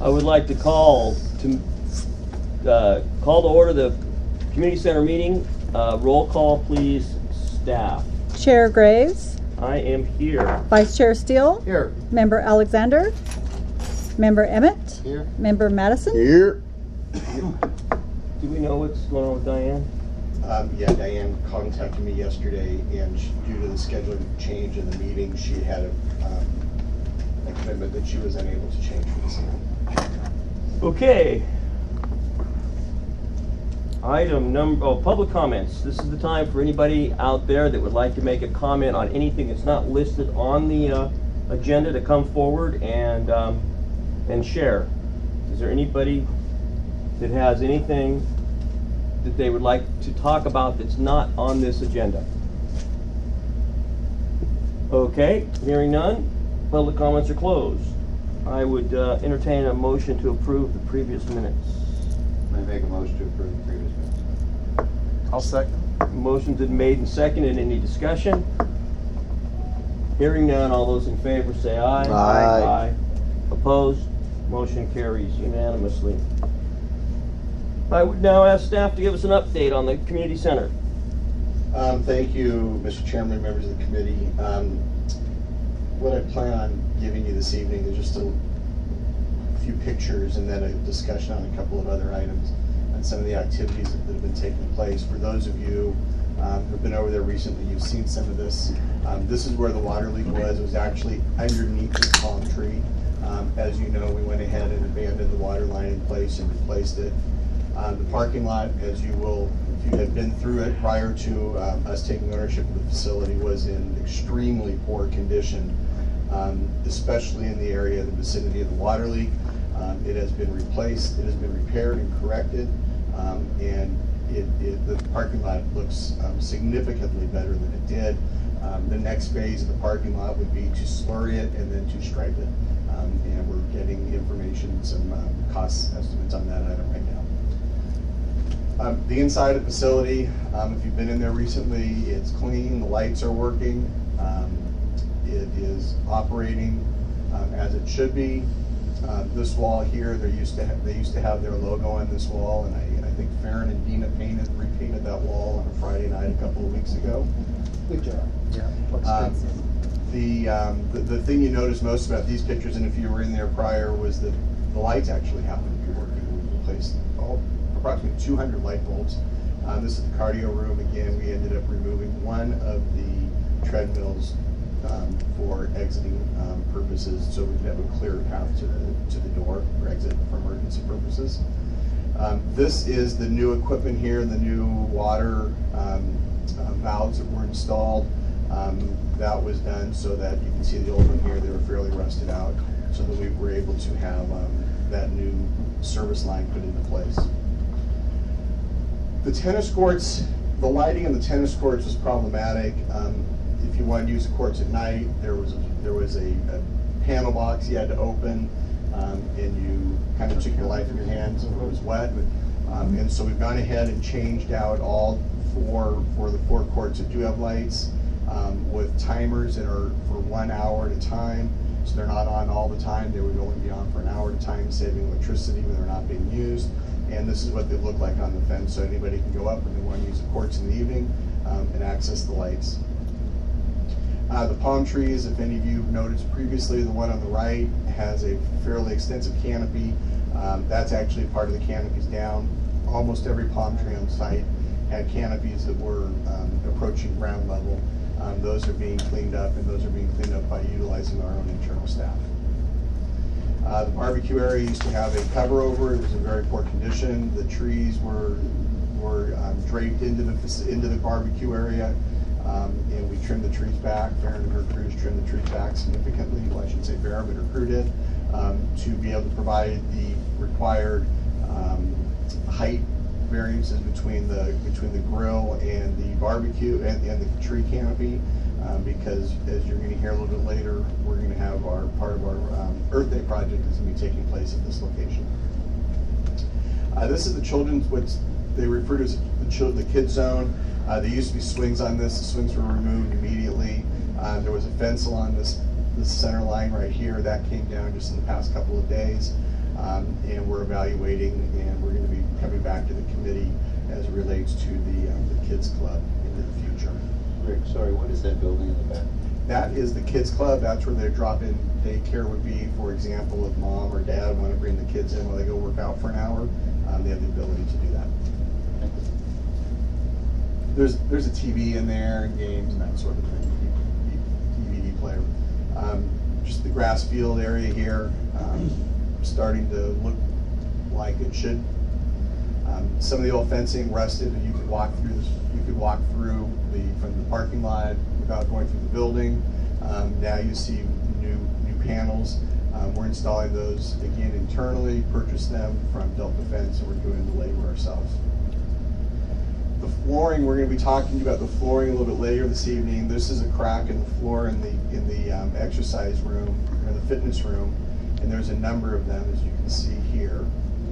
I would like to call to order the community center meeting. Roll call, please, staff. Chair Graves. I am here. Vice Chair Steele. Here. Member Alexander. Member Emmett. Here. Member Madison. Here. Do we know what's going on with Diane? Yeah, Diane contacted me yesterday, and due to the scheduling change in the meeting, she had a commitment that she was unable to change for this evening. Okay. Item number, public comments. This is the time for anybody out there that would like to make a comment on anything that's not listed on the agenda to come forward and share. Is there anybody that has anything that they would like to talk about that's not on this agenda? Okay, hearing none, public comments are closed. I would entertain a motion to approve the previous minutes. I make a motion to approve the previous minutes. I'll second. Motion's been made and seconded. Any discussion? Hearing none, all those in favor say aye. Aye. Opposed? Motion carries unanimously. I would now ask staff to give us an update on the community center. Thank you, Mr. Chairman, members of the committee. What I plan on giving you this evening is just a few pictures and then a discussion on a couple of other items and some of the activities that have been taking place. For those of you who've been over there recently, you've seen some of this. This is where the water leak was. It was actually underneath the palm tree. As you know, we went ahead and abandoned the water line in place and replaced it. The parking lot, as you will, if you had been through it prior to us taking ownership of the facility, was in extremely poor condition, especially in the area of the vicinity of the water leak. It has been replaced, it has been repaired and corrected, and the parking lot looks significantly better than it did. The next phase of the parking lot would be to slurry it and then to stripe it. And we're getting information, some cost estimates on that item right now. The inside of the facility, if you've been in there recently, it's clean, the lights are working, it is operating as it should be. This wall here, they used to have their logo on this wall, and I think Farron and Dina repainted that wall on a Friday night a couple of weeks ago. Good job. Yeah. Looks good. The thing you notice most about these pictures, and if you were in there prior, was that the lights actually happen to be working. We replaced approximately 200 light bulbs. This is the cardio room. Again, we ended up removing one of the treadmills for exiting purposes, so we could have a clear path to the door for exit for emergency purposes. This is the new equipment here, the new water valves that were installed. That was done so that you can see the old one here, they were fairly rusted out, so that we were able to have that new service line put into place. The tennis courts, the lighting in the tennis courts was problematic. If you wanted to use the courts at night, there was a panel box you had to open, and you kind of took your life in your hands if it was wet. And so we've gone ahead and changed out all for the four courts that do have lights with timers that are for 1 hour at a time. So they're not on all the time. They would only be on for an hour at a time, saving electricity when they're not being used. And this is what they look like on the fence, so anybody can go up when they want to use the courts in the evening and access the lights. The palm trees, if any of you noticed previously, the one on the right has a fairly extensive canopy. That's actually part of the canopies down. Almost every palm tree on site had canopies that were approaching ground level. Those are being cleaned up, and those are being cleaned up by utilizing our own internal staff. The barbecue area used to have a cover over. It was in very poor condition. The trees were draped into the barbecue area, and we trimmed the trees back. Farron and her crews trimmed the trees back significantly. Well, I should say Farron, but her crew did, to be able to provide the required height variances between the grill and the barbecue and the tree canopy, because as you're going to hear a little bit later, we're going to have part of our Earth Day project is going to be taking place at this location. This is the children's, what they refer to as the kids zone. There used to be swings on this. The swings were removed immediately. There was a fence along this center line right here that came down just in the past couple of days. And we're evaluating, and we're going to be coming back to the committee as it relates to the kids club into the future. Rick, sorry, what is that building in the back? That is the kids club. That's where their drop-in daycare would be. For example, if mom or dad want to bring the kids in while they go work out for an hour, they have the ability to do that. There's a TV in there and games and that sort of thing, DVD player. Just the grass field area here, starting to look like it should. Some of the old fencing rusted, and you could walk through this. You could walk through from the parking lot without going through the building. Now you see new panels. We're installing those again internally. Purchased them from Delta Fence, and we're doing the labor ourselves. The flooring, we're going to be talking about the flooring a little bit later this evening. This is a crack in the floor in the exercise room or the fitness room, and there's a number of them, as you can see here.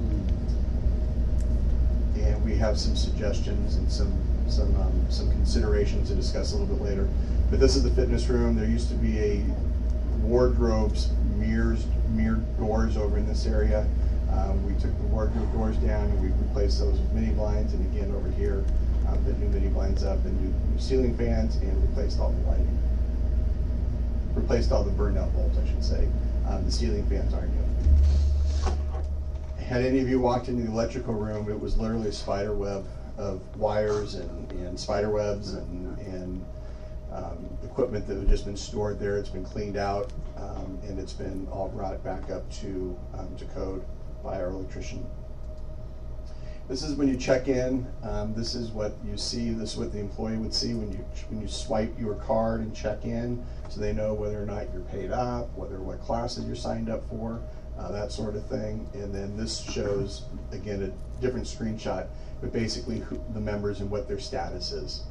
And we have some suggestions and some considerations to discuss a little bit later. But this is the fitness room. There used to be a wardrobes, mirrored doors over in this area. We took the wardrobe doors down and we replaced those with mini blinds, and again over here, put new mini blinds up and new ceiling fans, and replaced all the lighting. Replaced all the burned out bulbs, I should say. The ceiling fans aren't new. Had any of you walked into the electrical room, it was literally a spider web of wires and spider webs and equipment that had just been stored there. It's been cleaned out, and it's been all brought back up to code by our electrician. This is when you check in. This is what you see. This is what the employee would see when you swipe your card and check in, so they know whether or not you're paid up, what classes you're signed up for, that sort of thing. And then this shows, again, a different screenshot, but basically the members and what their status is.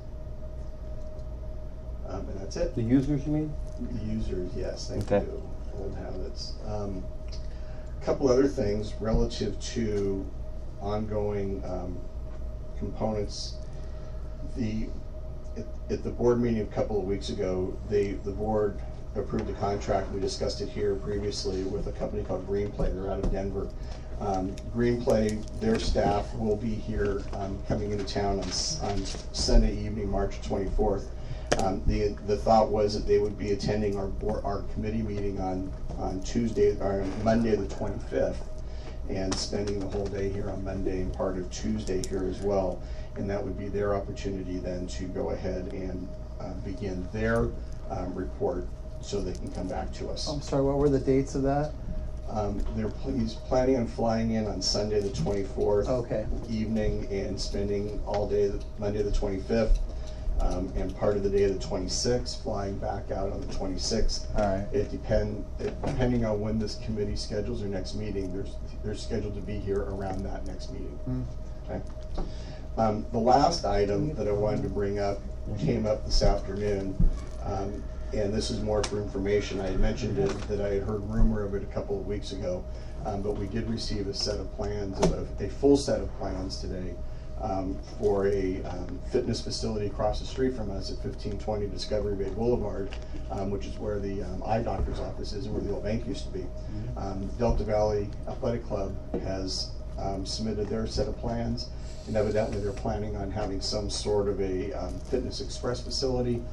And that's it. The users, you mean? The users, yes, thank Okay. you. Old habits. A couple other things relative to ongoing components. At the board meeting a couple of weeks ago, the board approved a contract. We discussed it here previously with a company called Greenplay. They're out of Denver. Greenplay, their staff will be here coming into town on Sunday evening, March 24th. The thought was that they would be attending our committee meeting on Tuesday or Monday the 25th, and spending the whole day here on Monday and part of Tuesday here as well. And that would be their opportunity then to go ahead and begin their report, so they can come back to us. I'm sorry, what were the dates of that? He's planning on flying in on Sunday the 24th Okay. evening and spending all day Monday the 25th. And part of the day of the 26th, flying back out on the 26th. All right. Depending on when this committee schedules their next meeting, they're scheduled to be here around that next meeting. Okay. The last item that I wanted to bring up came up this afternoon, and this is more for information. I had mentioned it, that I had heard rumor of it a couple of weeks ago, but we did receive a set of plans, a full set of plans today. For a fitness facility across the street from us at 1520 Discovery Bay Boulevard, which is where the eye doctor's office is and where the old bank used to be. Delta Valley Athletic Club has submitted their set of plans, and evidently they're planning on having some sort of a fitness express facility,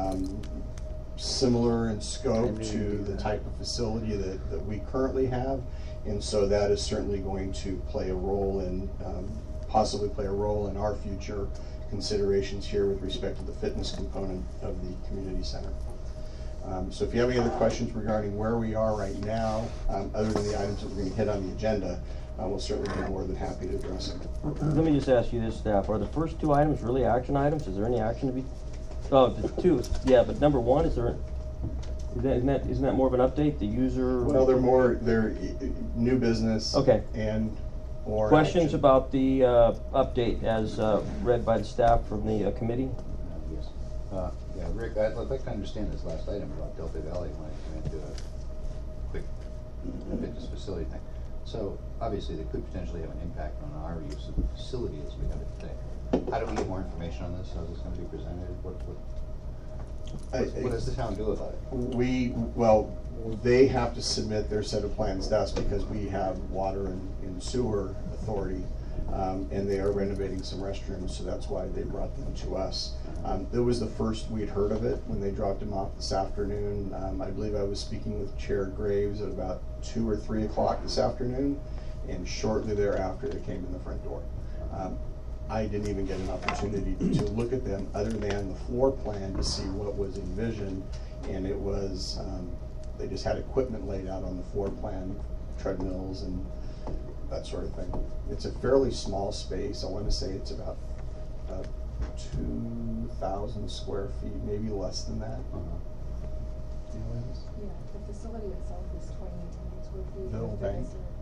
similar in scope to the type of facility that we currently have, and so that is certainly going to play a role in possibly play a role in our future considerations here with respect to the fitness component of the community center. So if you have any other questions regarding where we are right now, other than the items that we're going to hit on the agenda, we'll certainly be more than happy to address them. Let me just ask you this, staff. Are the first two items really action items? Is there any action to be? Oh, the two, yeah, but number one, isn't that more of an update? The user. Well, they're new business. Okay. And or questions action. about the update as read by the staff from the committee? Yes. Yeah, Rick, I'd like to understand this last item about Delta Valley when I went to a quick fitness facility thing. So obviously they could potentially have an impact on our use of the facility as we have it today. How do we get more information on this? How is this going to be presented? What What does the town do about it? Well, they have to submit their set of plans to us because we have water and sewer authority, and they are renovating some restrooms, so that's why they brought them to us. It was the first we'd heard of it when they dropped them off this afternoon. I believe I was speaking with Chair Graves at about 2 or 3 o'clock this afternoon, and shortly thereafter they came in the front door. I didn't even get an opportunity to look at them other than the floor plan to see what was envisioned, and it was, they just had equipment laid out on the floor plan, treadmills and that sort of thing. It's a fairly small space. I want to say it's about 2,000 square feet, maybe less than that. Yeah, the facility itself is 2,800 square feet. The whole thing?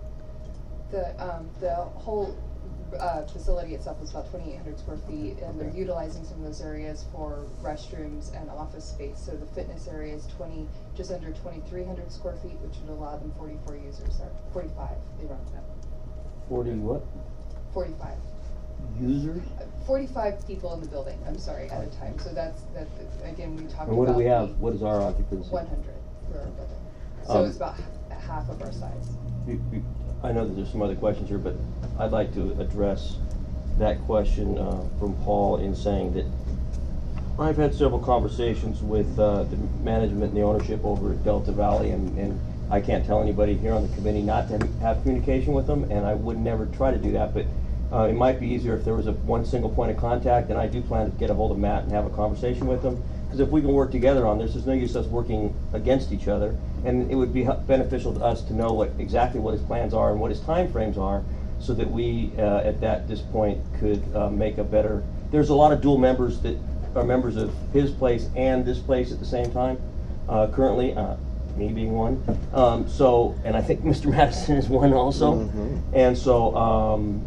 The whole facility itself is about 2,800 square feet, and they're Okay. utilizing some of those areas for restrooms and office space. So the fitness area is just under 2,300 square feet, which would allow them 44 users, or 45, they rounded up. 40 what? 45. Users? 45 people in the building, I'm sorry, at a time. So that's again, we talked about. And what do we have? What is our occupancy? 100 for our building. So it's about half of our size. I know that there's some other questions here, but I'd like to address that question from Paul in saying that I've had several conversations with the management and the ownership over at Delta Valley, and I can't tell anybody here on the committee not to have communication with them, and I would never try to do that, but it might be easier if there was one single point of contact, and I do plan to get a hold of Matt and have a conversation with him, because if we can work together on this, there's no use us working against each other, and it would be beneficial to us to know exactly what his plans are and what his timeframes are, so that we, at this point, could make a better. There's a lot of dual members that are members of his place and this place at the same time. Currently, me being one. And I think Mr. Madison is one also. Mhm. And so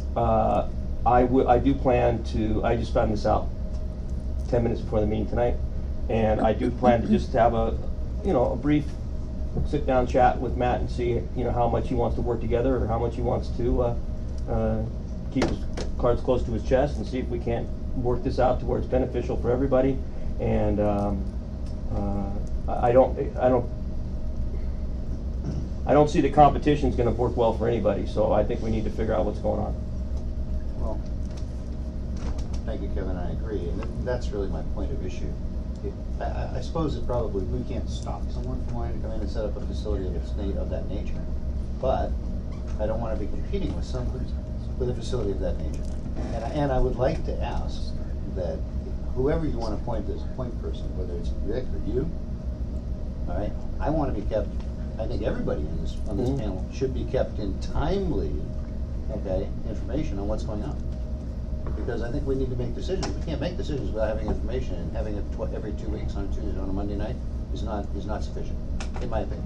I do plan to. I just found this out 10 minutes before the meeting tonight, and I do plan to just have a brief sit-down chat with Matt and see, how much he wants to work together or how much he wants to keep his cards close to his chest and see if we can't work this out to where it's beneficial for everybody. And I don't see the competition's going to work well for anybody. So I think we need to figure out what's going on. Well, thank you, Kevin, I agree, and that's really my point of issue. I suppose that probably we can't stop someone from wanting to come in and set up a facility of that nature, but I don't want to be competing with somebody with a facility of that nature. And I would like to ask that whoever you want to appoint as a point person, whether it's Rick or you, all right, I want to be kept. I think everybody on this panel should be kept in timely, information on what's going on. Because I think we need to make decisions. We can't make decisions without having information, and having it every 2 weeks on a Tuesday or on a Monday night is not sufficient, in my opinion.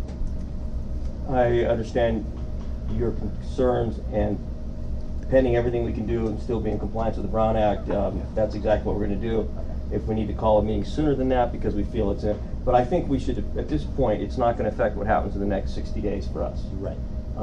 I understand your concerns, and pending everything we can do and still be in compliance with the Brown Act, that's exactly what we're going to do. If we need to call a meeting sooner than that because we feel it's but I think we should, at this point, it's not going to affect what happens in the next 60 days for us. Right.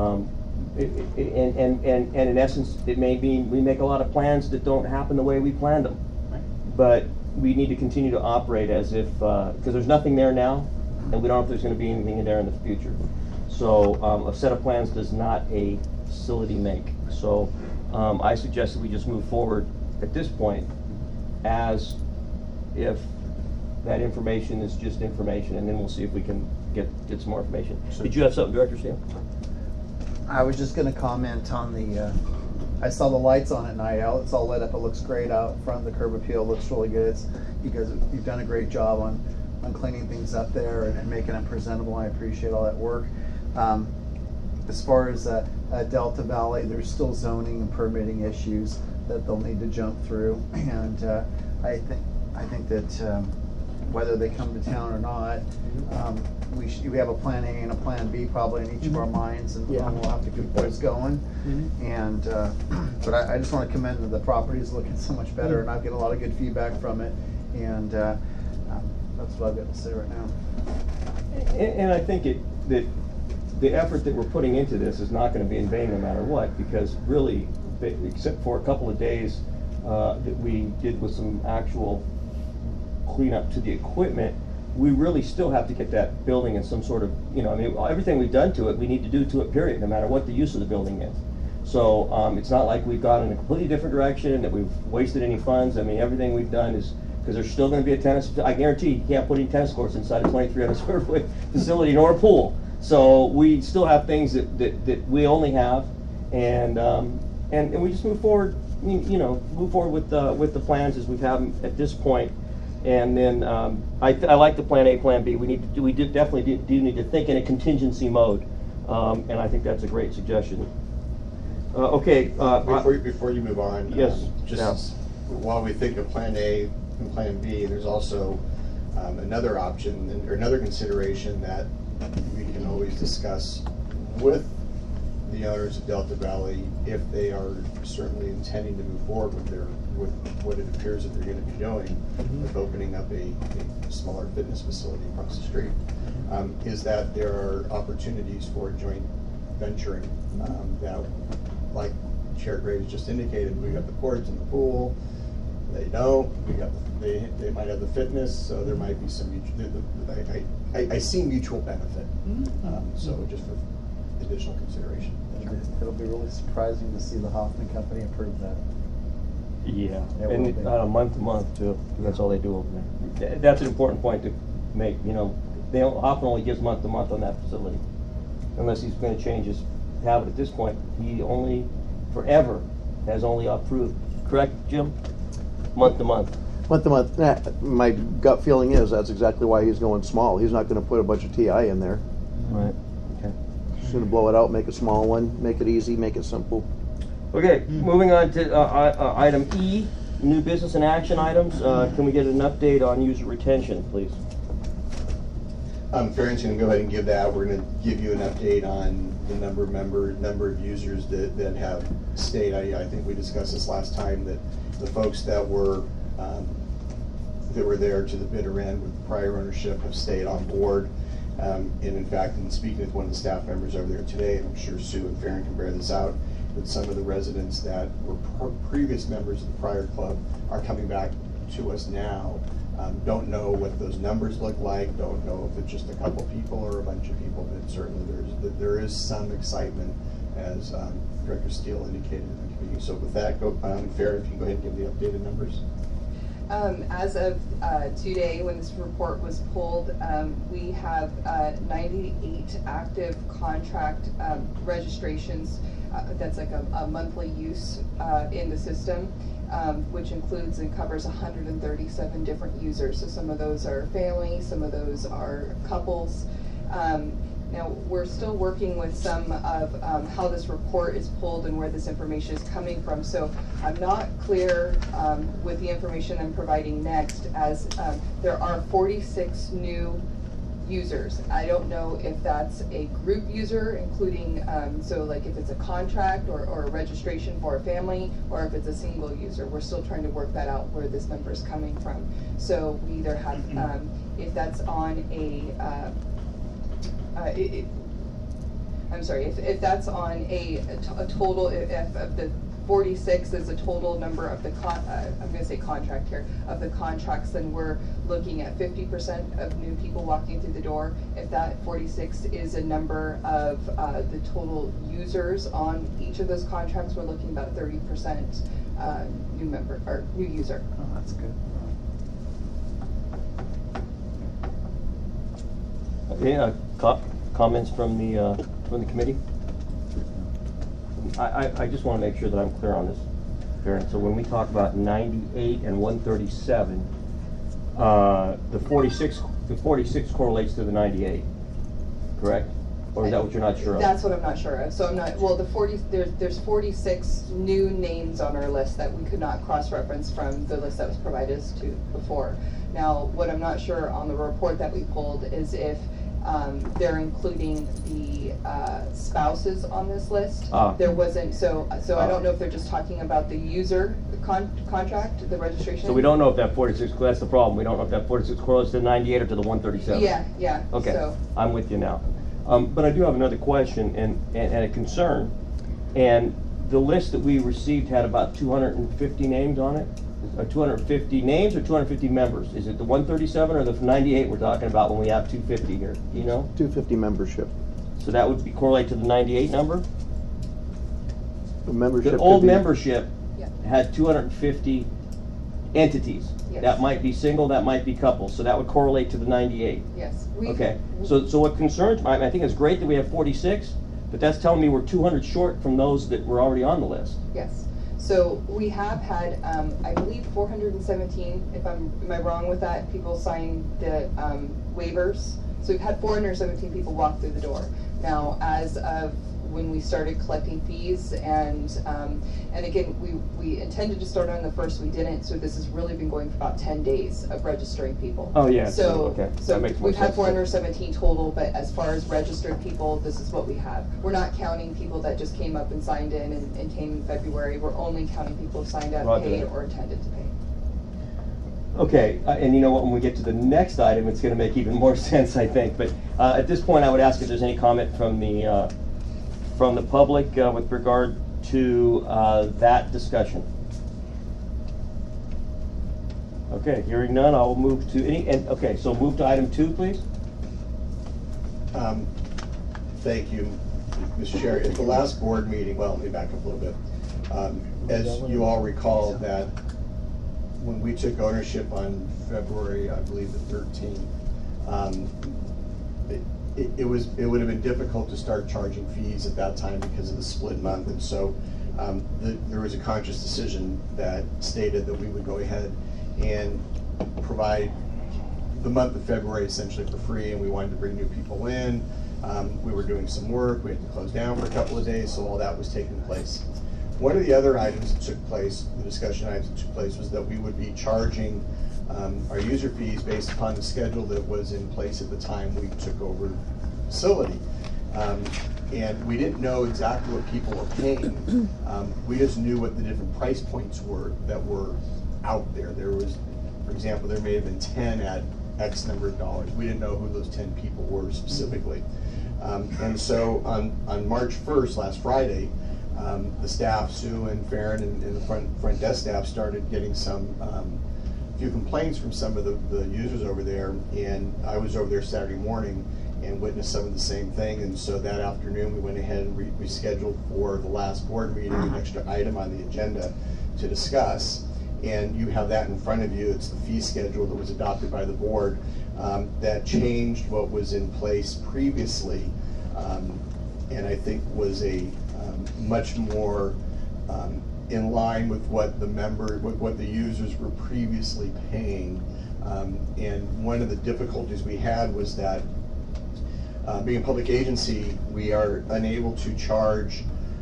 And in essence, it may mean we make a lot of plans that don't happen the way we planned them. Right. But we need to continue to operate as if, because there's nothing there now, and we don't know if there's going to be anything there in the future. So a set of plans does not a facility make. So I suggest that we just move forward at this point as if that information is just information, and then we'll see if we can get some more information. Did you have something, Director Steele? I was just going to comment on the. I saw the lights on at night. It's all lit up. It looks great out front. The curb appeal looks really good. You've done a great job on cleaning things up there and making it presentable. I appreciate all that work. As far as Delta Valley, there's still zoning and permitting issues that they'll need to jump through, and I think that whether they come to town or not, we have a plan A and a plan B probably in each of our minds, and we'll have to keep those going. And but I just want to commend that the property is looking so much better, and I've got a lot of good feedback from it, and that's what I've got to say right now. And I think that the effort that we're putting into this is not going to be in vain no matter what, because really, except for a couple of days that we did with some actual clean up to the equipment, we really still have to get that building in some sort of, you know, I mean, everything we've done to it, we need to do to it, period, no matter what the use of the building is. So it's not like we've gone in a completely different direction, that we've wasted any funds. I mean, everything we've done is, because there's still going to be a tennis, I guarantee you can't put any tennis courts inside a 2,300 square foot facility nor a pool. So we still have things that we only have, and we just move forward, you know, move forward with the plans as we've had them at this point. And then I like the plan A, plan B. We definitely do need to think in a contingency mode, and I think that's a great suggestion. Okay. Before you move on, yes. Just while we think of plan A and plan B, there's also another option or another consideration that we can always discuss with the owners of Delta Valley if they are certainly intending to move forward with what it appears that they're going to be doing, with opening up a smaller fitness facility across the street, is that there are opportunities for joint venturing that, like Chair Graves just indicated, we got the courts and the pool. They don't. They might have the fitness, so there might be some I see mutual benefit. So just for additional consideration. It'll be really surprising to see the Hoffman Company approve that. Yeah, It will and be. on a month to month too. That's all they do over there. That's an important point to make. You know, Hoffman only gives month to month on that facility, unless he's going to change his habit. At this point, he only forever has only approved. Correct, Jim? Month to month. Month to month. My gut feeling is that's exactly why he's going small. He's not going to put a bunch of TI in there. Right. Okay. He's going to blow it out, make a small one, make it easy, make it simple. Okay, moving on to item E, new business and action items. Can we get an update on user retention, please? Farron's going to go ahead and give that. We're going to give you an update on the number of users that have stayed. I think we discussed this last time, that the folks that were there to the bitter end with prior ownership have stayed on board. And in fact, in speaking with one of the staff members over there today, and I'm sure Sue and Farron can bear this out, that some of the residents that were previous members of the prior club are coming back to us now. Don't know what those numbers look like, don't know if it's just a couple people or a bunch of people, but certainly there is some excitement, as Director Steele indicated in the committee. So with that, Farron, if you can go ahead and give the updated numbers. As of today, when this report was pulled, we have 98 active contract registrations. That's like a monthly use in the system, which includes and covers 137 different users. So some of those are families, some of those are couples. Now, we're still working with some of how this report is pulled and where this information is coming from. So I'm not clear with the information I'm providing next, as there are 46 new users. I don't know if that's a group user, including, so like if it's a contract or a registration for a family, or if it's a single user. We're still trying to work that out, where this number is coming from. So we either have, if that's on a, I'm sorry, if that's on a total, if of the 46 is a total number of the I'm going to say contract here, of the contracts, then we're looking at 50% of new people walking through the door. If that 46 is a number of the total users on each of those contracts, we're looking about 30% new member or new user. Oh, that's good. Okay, comments from the committee? I just want to make sure that I'm clear on this, Farron. So when we talk about 98 and 137, the 46 correlates to the 98, correct? Or is that what you're not sure of? That's what I'm not sure of. So I'm not, well, there's 46 new names on our list that we could not cross-reference from the list that was provided us to before. Now, what I'm not sure on the report that we pulled is if they're including the spouses on this list. There wasn't, so I don't know if they're just talking about the user contract, the registration. So we don't know if that 46, that's the problem. We don't know if that 46 correlates to the 98 or to the 137. Yeah. Okay, So. I'm with you now. But I do have another question and a concern. And the list that we received had about 250 names on it. 250 names or 250 members? Is it the 137 or the 98 we're talking about when we have 250 here? Do you know? 250 membership. So that would be correlate to the 98 number? The membership. The could old be- membership Yeah. had 250 entities. Yes. That might be single, that might be couple, so that would correlate to the 98. Yes. Okay, so what concerns, I think it's great that we have 46, but that's telling me we're 200 short from those that were already on the list. Yes. So we have had, I believe, 417, am I wrong with that, people sign the waivers. So we've had 417 people walk through the door. Now, as of when we started collecting fees, and again, we intended to start on the 1st, we didn't, so this has really been going for about 10 days of registering people. Oh, yeah, So, okay, so that makes more we've had sense. 417 total, but as far as registered people, this is what we have. We're not counting people that just came up and signed in and came in February. We're only counting people who signed up, Roger paid, that. or intended to pay. Okay, and you know what, when we get to the next item, it's gonna make even more sense, I think, but at this point, I would ask if there's any comment from the public with regard to that discussion. Okay, hearing none, I'll move to okay, so move to item 2, please. Thank you, Mr. Chair. At the last board meeting, well, let me back up a little bit. As you all recall, that when we took ownership on February, I believe the 13th, it would have been difficult to start charging fees at that time because of the split month, and so there was a conscious decision that stated that we would go ahead and provide the month of February essentially for free, and we wanted to bring new people in. We were doing some work, we had to close down for a couple of days, so all that was taking place. One of the other items that took place, the discussion items that took place, was that we would be charging our user fees based upon the schedule that was in place at the time we took over the facility. And we didn't know exactly what people were paying. We just knew what the different price points were that were out there. There was, for example, there may have been 10 at X number of dollars. We didn't know who those 10 people were specifically. And so on March 1st, last Friday, the staff, Sue and Farron and the front desk staff started getting some few complaints from some of the users over there, and I was over there Saturday morning and witnessed some of the same thing, and so that afternoon we went ahead and rescheduled for the last board meeting an extra item on the agenda to discuss, and you have that in front of you. It's the fee schedule that was adopted by the board that changed what was in place previously, and I think was a much more in line with what what the users were previously paying. And one of the difficulties we had was that being a public agency, we are unable to charge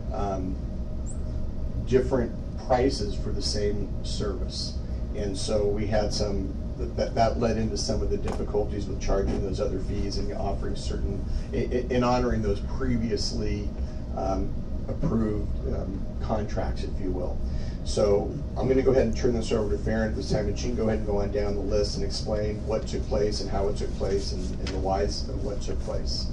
different prices for the same service. And so we had that led into some of the difficulties with charging those other fees and offering certain, in honoring those previously approved contracts, if you will. So I'm going to go ahead and turn this over to Farron at this time, and she can go ahead and go on down the list and explain what took place and how it took place and the whys of what took place.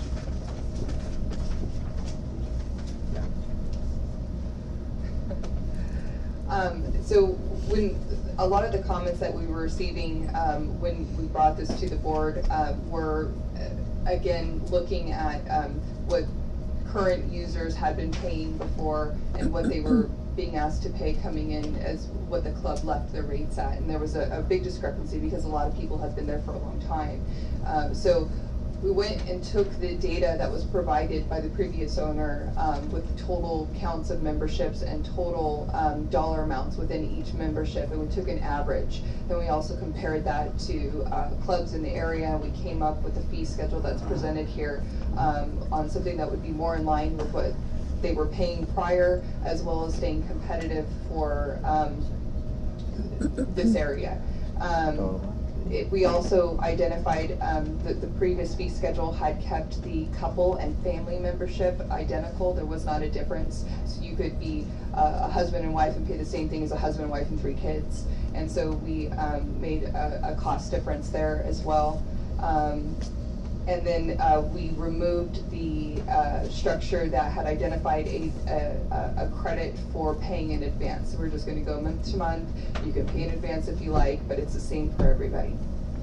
So when a lot of the comments that we were receiving when we brought this to the board were again looking at what current users had been paying before and what they were being asked to pay coming in as what the club left their rates at, and there was a big discrepancy because a lot of people had been there for a long time. So we went and took the data that was provided by the previous owner with the total counts of memberships and total dollar amounts within each membership, and we took an average. Then we also compared that to clubs in the area, and we came up with the fee schedule that's presented here on something that would be more in line with what they were paying prior, as well as staying competitive for this area. We also identified that the previous fee schedule had kept the couple and family membership identical. There was not a difference. So you could be a husband and wife and pay the same thing as a husband, wife, and 3 kids. And so we made a cost difference there as well. And then we removed the structure that had identified a credit for paying in advance. So we're just going to go month to month. You can pay in advance if you like, but it's the same for everybody.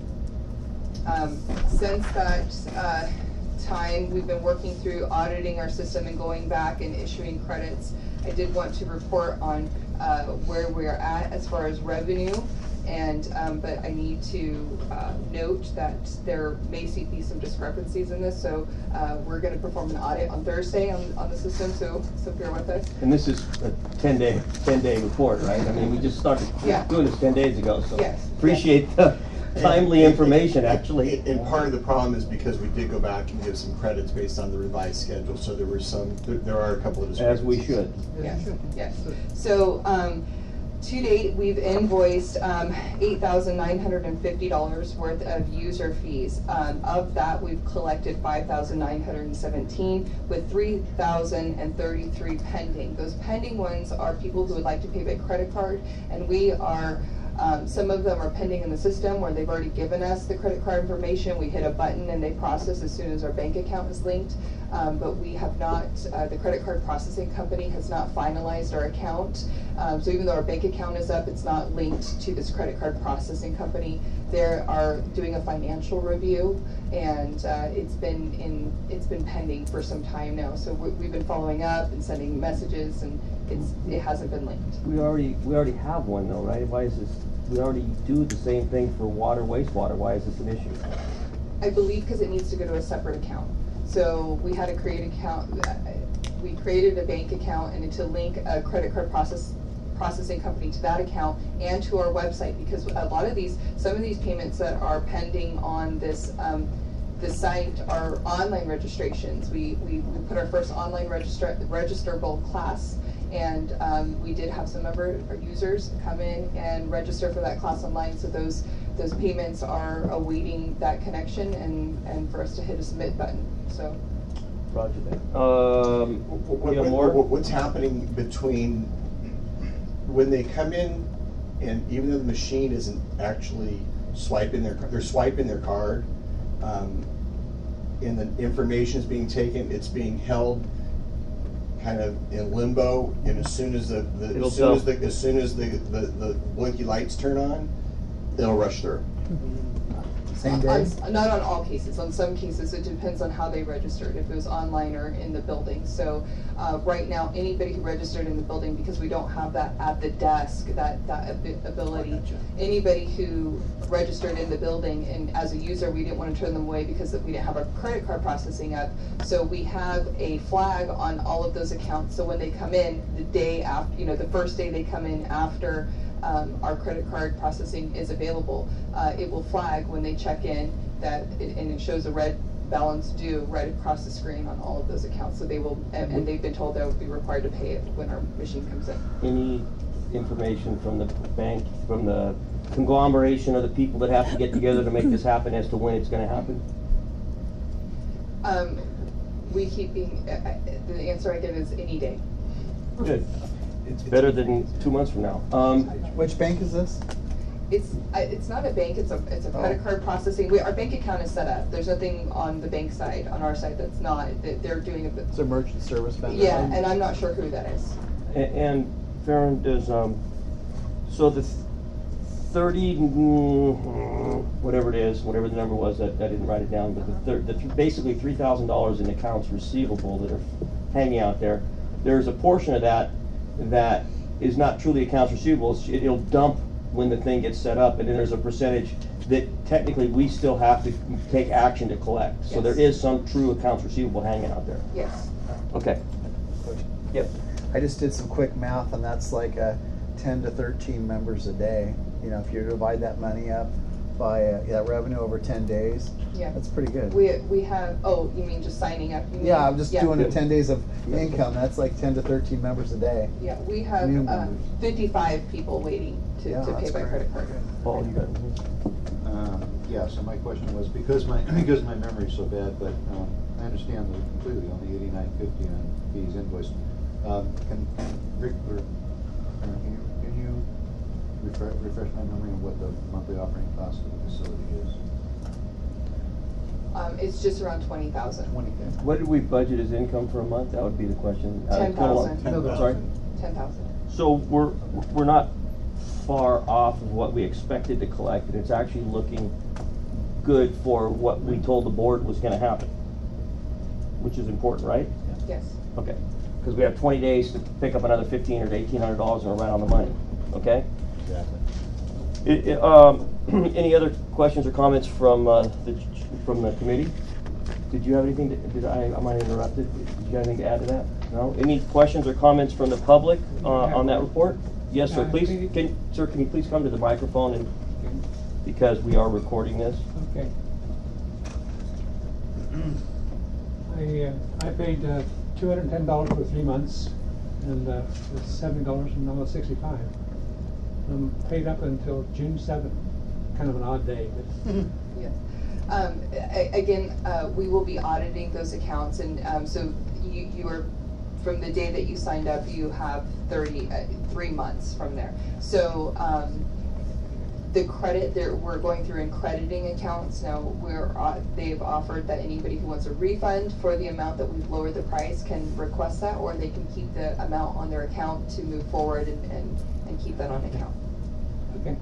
Since that time, we've been working through auditing our system and going back and issuing credits. I did want to report on where we're at as far as revenue, and but I need to note that there may be some discrepancies in this, so we're going to perform an audit on Thursday on the system, so bear with us. And this is a 10-day report, right? I mean, we just started Yeah. doing this 10 days ago, so Yes. appreciate the timely information, actually. And part of the problem is because we did go back and give some credits based on the revised schedule, so there were there are a couple of discrepancies. As we should. Yes, yes. So, to date, we've invoiced $8,950 worth of user fees. Of that, we've collected $5,917 with $3,033 pending. Those pending ones are people who would like to pay by credit card, and we are some of them are pending in the system where they've already given us the credit card information. We hit a button and they process as soon as our bank account is linked. But we have not, the credit card processing company has not finalized our account. So even though our bank account is up, it's not linked to this credit card processing company. They are doing a financial review, and it's been pending for some time now. So we've been following up and sending messages, and it hasn't been linked. We already have one though, right? Why is this, we already do the same thing for water, wastewater. Why is this an issue? I believe because it needs to go to a separate account. So we had to create an account, we created a bank account and to link a credit card processing company to that account and to our website, because a lot of some of these payments that are pending on this site are online registrations. We put our first online registerable class, and we did have some of our users come in and register for that class online, so those payments are awaiting that connection and for us to hit a submit button. So, Roger that. More? What's happening between when they come in, and even though the machine isn't actually swiping they're swiping their card, and the information is being taken, it's being held kind of in limbo, and as soon as the blinky lights turn on, it'll rush through. Same day? Not on all cases. On some cases, it depends on how they registered, if it was online or in the building. So right now, anybody who registered in the building, because we don't have that at the desk, that ability, anybody who registered in the building, and as a user, we didn't want to turn them away because we didn't have our credit card processing up. So we have a flag on all of those accounts. So when they come in, the day after, the first day they come in after our credit card processing is available, it will flag when they check in and it shows a red balance due right across the screen on all of those accounts. So they will, and they've been told they will be required to pay it when our machine comes in. Any information from the bank, from the conglomeration of the people that have to get together to make this happen as to when it's going to happen? We keep being, the answer I give is any day. Good. It's better than 2 months from now. Which bank is this? It's not a bank, it's a credit card processing. Our bank account is set up. There's nothing on the bank side, on our side, that's not, they're doing it. It's a merchant service vendor. Yeah, and I'm not sure who that is. And Farron, does, so the 30, whatever it is, whatever the number was, that I didn't write it down, but basically $3,000 in accounts receivable that are hanging out there, there's a portion of that is not truly accounts receivable. It'll dump when the thing gets set up, and then there's a percentage that technically we still have to take action to collect. So Yes. there is some true accounts receivable hanging out there. Yes. Okay. Yep. I just did some quick math, and that's like 10 to 13 members a day. If you divide that money up by that revenue over 10 days, Yeah. that's pretty good. We have, you mean just signing up? Yeah, I'm just doing Good. 10 days of income. That's like 10 to 13 members a day. Yeah, we have New members. 55 people waiting to pay that's by great. credit card. Paul, you got it? Yeah, so my question was, because my memory is so bad, but I understand that completely on the $89.50 on fees invoiced. Can Rick or can you refresh my memory on what the monthly operating cost of the facility is? It's just around 20,000. 20K. What did we budget as income for a month? That would be the question. 10,000. Sorry? 10,000. So we're not far off of what we expected to collect, and it's actually looking good for what we told the board was gonna happen, which is important, right? Yes. Okay, because we have 20 days to pick up another $1,500 to $1,800 and we're right on the money, okay? Exactly. Any other questions or comments from the committee? Did you have anything, I might have interrupted, did you have anything to add to that? No? Any questions or comments from the public on that report? Yes, sir, please, sir, can you please come to the microphone and, because we are recording this? Okay. I paid $210 for 3 months, and it's $70 and now it's $65. I'm paid up until June 7th. Kind of an odd day, but Yes. Again, we will be auditing those accounts, and so you are, from the day that you signed up, you have 3 months from there. So the credit, we're going through and crediting accounts now. They've offered that anybody who wants a refund for the amount that we've lowered the price can request that, or they can keep the amount on their account to move forward and keep that on account. okay.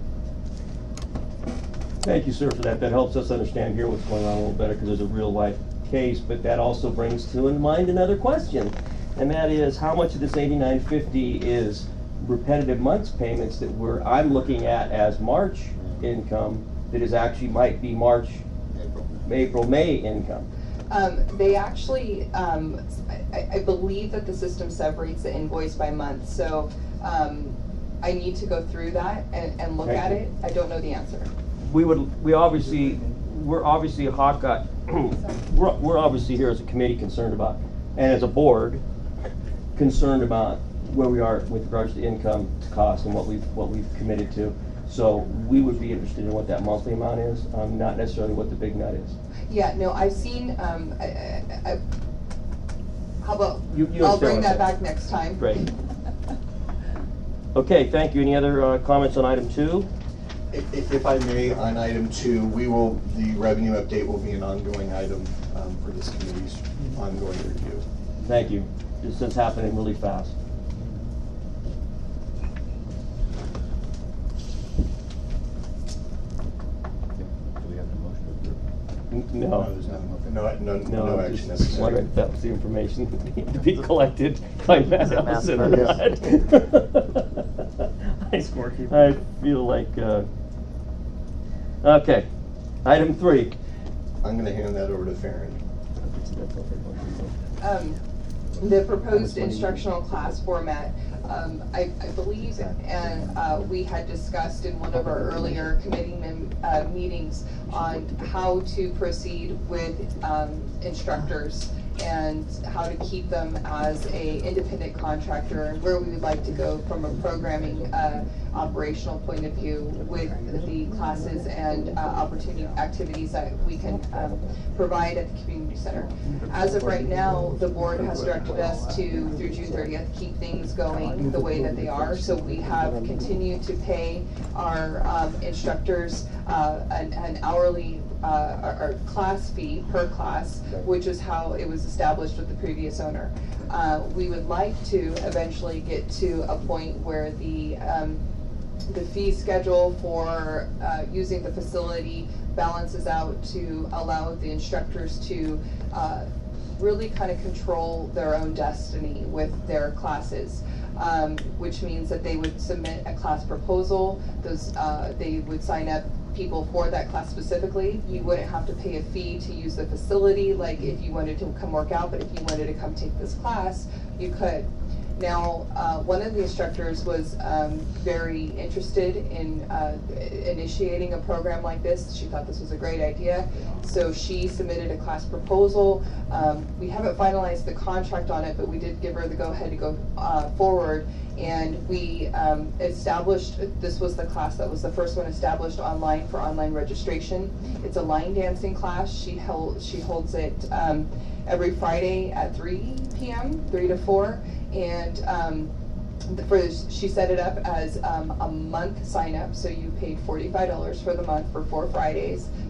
Thank you, sir, for that. That helps us understand here what's going on a little better, because there's a real life case, but that also brings to mind another question, and that is how much of this $89.50 is repetitive months payments that I'm looking at as March income that is actually might be March, April, May income. They actually, I believe that the system separates the invoice by month, so I need to go through that and look at it. I don't know the answer. We're obviously a Hawkeye. we're obviously here as a committee concerned about, and as a board concerned about where we are with regards to income costs and what we've committed to. So we would be interested in what that monthly amount is, not necessarily what the big nut is. Yeah, no, I've seen. How about I'll bring that back next time. Great. Okay, thank you. Any other comments on item 2? If I may, on item 2, the revenue update will be an ongoing item for this committee's ongoing review. Thank you. This is happening really fast. Do we have a motion to approve? No. There's no No, action just necessary. wondering if that was the information that needed to be collected by Matt Ellison or not. I feel like, okay, item 3. I'm going to hand that over to Farron. The proposed instructional class format, I believe, and we had discussed in one of our earlier committee meetings on how to proceed with instructors and how to keep them as a independent contractor, and where we would like to go from a programming operational point of view with the classes and opportunity activities that we can provide at the community center. As of right now, the board has directed us to, through June 30th, keep things going the way that they are. So we have continued to pay our instructors an hourly our class fee per class, which is how it was established with the previous owner. We would like to eventually get to a point where the fee schedule for using the facility balances out to allow the instructors to really kind of control their own destiny with their classes. Which means that they would submit a class proposal. They would sign up people for that class specifically. You wouldn't have to pay a fee to use the facility, like if you wanted to come work out, but if you wanted to come take this class, you could. Now, one of the instructors was very interested in initiating a program like this. She thought this was a great idea, so she submitted a class proposal. We haven't finalized the contract on it, but we did give her the go-ahead to go forward. And we established, this was the class that was the first one established online for online registration. It's a line dancing class. She holds it every Friday at 3 p.m., 3 to 4. And she set it up as a month sign up, so you paid $45 for the month for 4 Fridays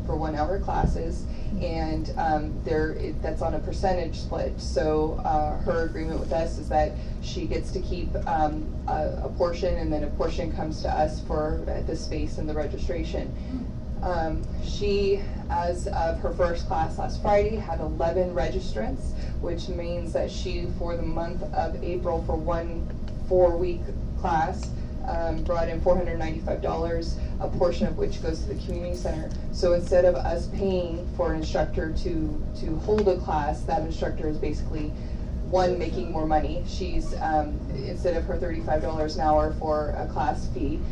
for 1 hour classes, and that's on a percentage split. So her agreement with us is that she gets to keep a portion, and then a portion comes to us for the space and the registration. She, as of her first class last Friday, had 11 registrants, which means that she, for the month of April, for one 4-week class, brought in $495, a portion of which goes to the community center. So instead of us paying for an instructor to hold a class, that instructor is basically, one, making more money. She's, instead of her $35 an hour for a class fee,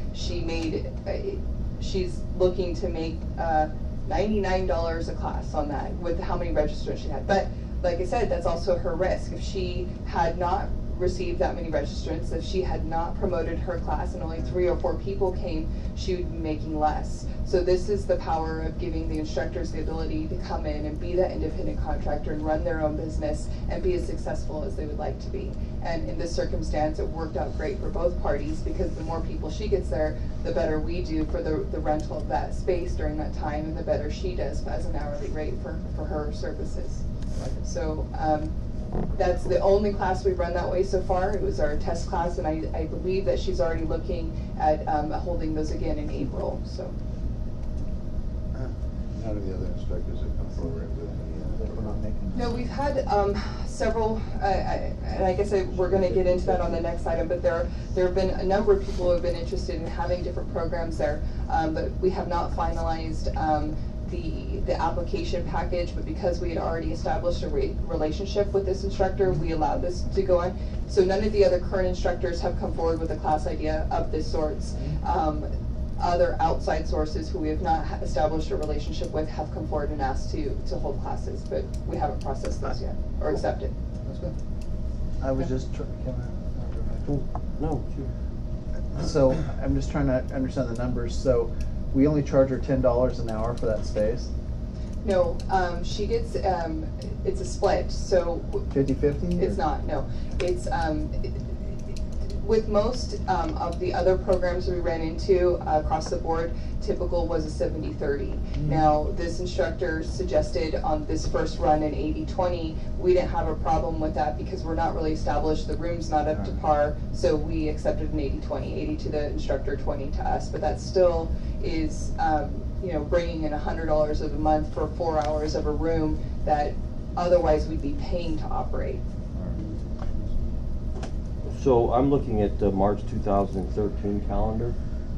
she's looking to make $99 a class on that with how many registrants she had. But like I said, that's also her risk. If she had not received that many registrants, if she had not promoted her class and only 3 or 4 people came, she would be making less. So this is the power of giving the instructors the ability to come in and be that independent contractor and run their own business and be as successful as they would like to be. And in this circumstance, it worked out great for both parties, because the more people she gets there, the better we do for the rental of that space during that time, and the better she does as an hourly rate for her services. So that's the only class we've run that way so far. It was our test class, and I believe that she's already looking at holding those again in April. So. None of the other instructors have come forward with any. No, we've had several, and I guess we're going to get into that on the next item, but there have been a number of people who have been interested in having different programs there, but we have not finalized the application package. But because we had already established a relationship with this instructor, we allowed this to go on. So none of the other current instructors have come forward with a class idea of this sort. Other outside sources who we have not established a relationship with have come forward and asked to hold classes, but we haven't processed those yet or accepted. That's good. I was just No. so I'm just trying to understand the numbers. So we only charge her $10 an hour for that space. No, she gets, it's a split, so. 50-50? It's not, no. It's, with most of the other programs we ran into across the board, typical was a 70-30. Now, this instructor suggested on this first run an 80-20. We didn't have a problem with that because we're not really established, the room's not up to par, so we accepted an 80-20, 80 to the instructor, 20 to us. But that still is, bringing in $100 a month for 4 hours of a room that otherwise we'd be paying to operate. So I'm looking at the March 2013 calendar,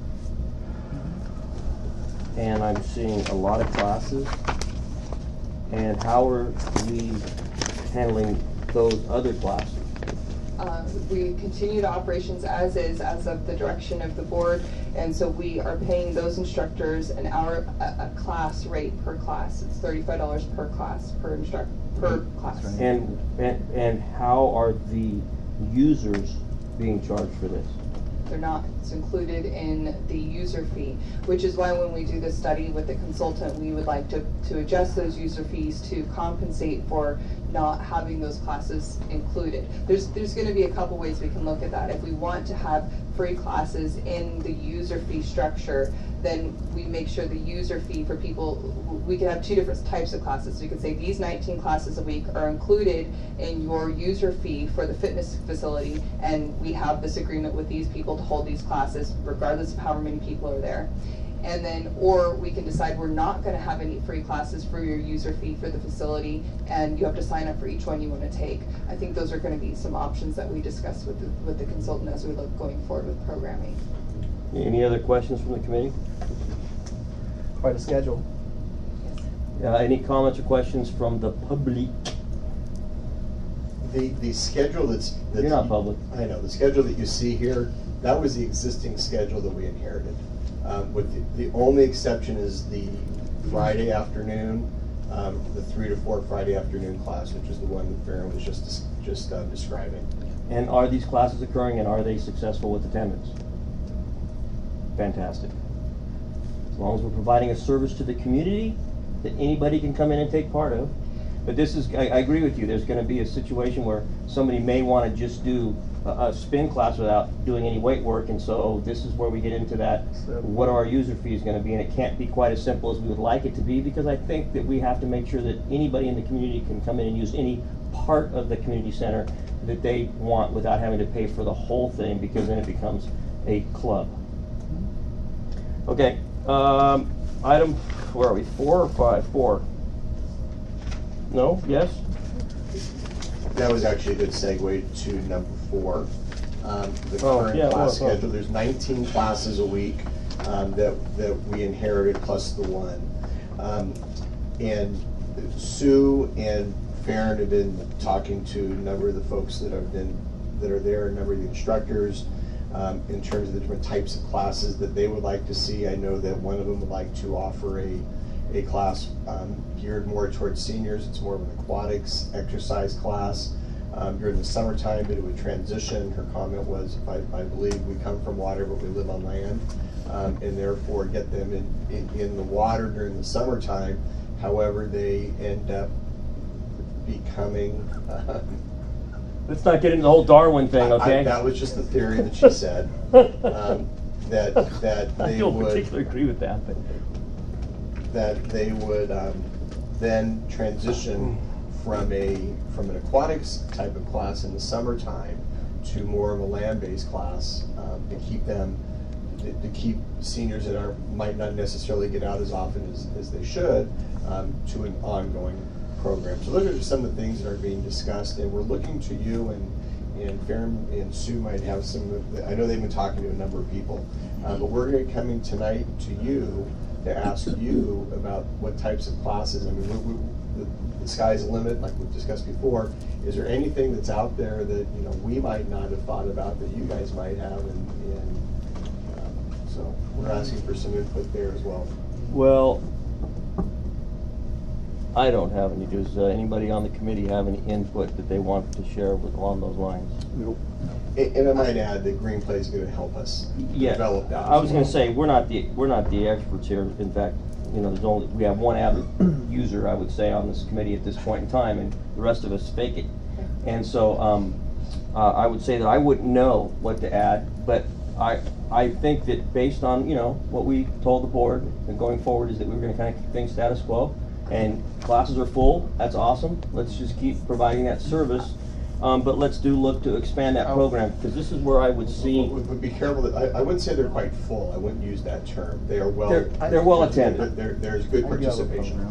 and I'm seeing a lot of classes. And how are we handling those other classes? We continued operations as is, as of the direction of the board, and so we are paying those instructors an hour, a class rate per class. It's $35 per class, per class. And how are the users being charged for this? They're not. It's included in the user fee, which is why when we do this study with the consultant, we would like to adjust those user fees to compensate for not having those classes included. There's going to be a couple ways we can look at that. If we want to have free classes in the user fee structure, then we make sure the user fee for people, we can have 2 different types of classes. So you could say these 19 classes a week are included in your user fee for the fitness facility, and we have this agreement with these people to hold these classes regardless of how many people are there. And then, or we can decide we're not going to have any free classes for your user fee for the facility, and you have to sign up for each one you want to take. I think those are going to be some options that we discuss with the consultant as we look going forward with programming. Any other questions from the committee? Quite a schedule. Any comments or questions from the public? The schedule that's You're not public. I know, the schedule that you see here, that was the existing schedule that we inherited. With the only exception is the Friday afternoon, the 3 to 4 Friday afternoon class, which is the one that Farron was just describing. And are these classes occurring, and are they successful with attendance? Fantastic. As long as we're providing a service to the community that anybody can come in and take part of, But this is, I agree with you, there's gonna be a situation where somebody may wanna just do a spin class without doing any weight work, and so this is where we get into that, what are our user fees gonna be, and it can't be quite as simple as we would like it to be, because I think that we have to make sure that anybody in the community can come in and use any part of the community center that they want without having to pay for the whole thing, because then it becomes a club. Okay, item, where are we, 4 or 5? 4. No? Yes? That was actually a good segue to number 4. The Oh, current yeah, class well, schedule, there's 19 classes a week that we inherited plus the one. And Sue and Farron have been talking to a number of the folks that are there, a number of the instructors, in terms of the different types of classes that they would like to see. I know that one of them would like to offer a class geared more towards seniors. It's more of an aquatics exercise class. During the summertime, it would transition. Her comment was, I believe we come from water, but we live on land, and therefore get them in the water during the summertime. However, they end up becoming... Let's not get into the whole Darwin thing, okay? that was just the theory that she said. That I they don't would... particularly agree with that, but... that they would then transition from an aquatics type of class in the summertime to more of a land-based class, to keep seniors that might not necessarily get out as often as they should, to an ongoing program. So those are just some of the things that are being discussed, and we're looking to you, and Farron and Sue might have I know they've been talking to a number of people, but we're going to be coming tonight to you to ask you about what types of classes. I mean, the sky's the limit, like we've discussed before. Is there anything that's out there that we might not have thought about that you guys might have? And so we're asking for some input there as well. Well, I don't have any. Does anybody on the committee have any input that they want to share along those lines? Nope. And I might add that Green Play is going to help us develop that. I was going to say we're not the experts here. In fact, we have one avid user, I would say, on this committee at this point in time, and the rest of us fake it. And so I would say that I wouldn't know what to add, but I think that based on what we told the board and going forward is that we were going to kind of keep things status quo, and classes are full. That's awesome. Let's just keep providing that service. But let's look to expand that program, because this is where I would see. Would be careful. I wouldn't say they're quite full. I wouldn't use that term. They are well. They're well attended. There's good participation.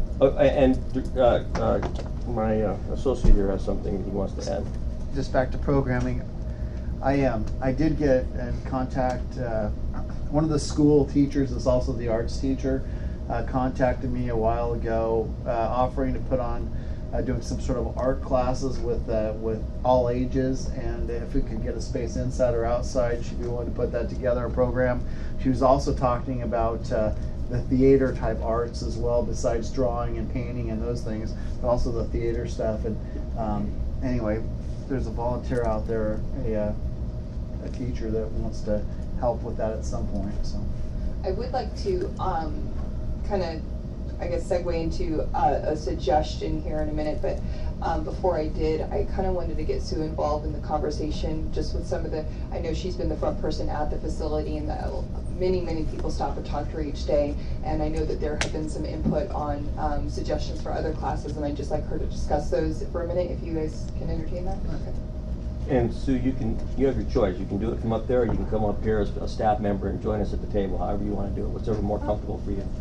My associate here has something he wants to add. Just back to programming, I did get in contact. One of the school teachers is also the arts teacher. Contacted me a while ago, offering to put on. Doing some sort of art classes with all ages, and if we could get a space inside or outside, she'd be willing to put that together, a program. She was also talking about the theater type arts as well, besides drawing and painting and those things, but also the theater stuff. And anyway, there's a volunteer out there, a teacher that wants to help with that at some point. So I would like to kind of, I guess, segue into a suggestion here in a minute, but before I did, I kind of wanted to get Sue involved in the conversation just with some of I know she's been the front person at the facility, and many people stop and talk to her each day, and I know that there have been some input on suggestions for other classes, and I'd just like her to discuss those for a minute, if you guys can entertain that. Okay. And Sue, you have your choice. You can do it from up there, or you can come up here as a staff member and join us at the table, however you want to do it, whatever more comfortable for you.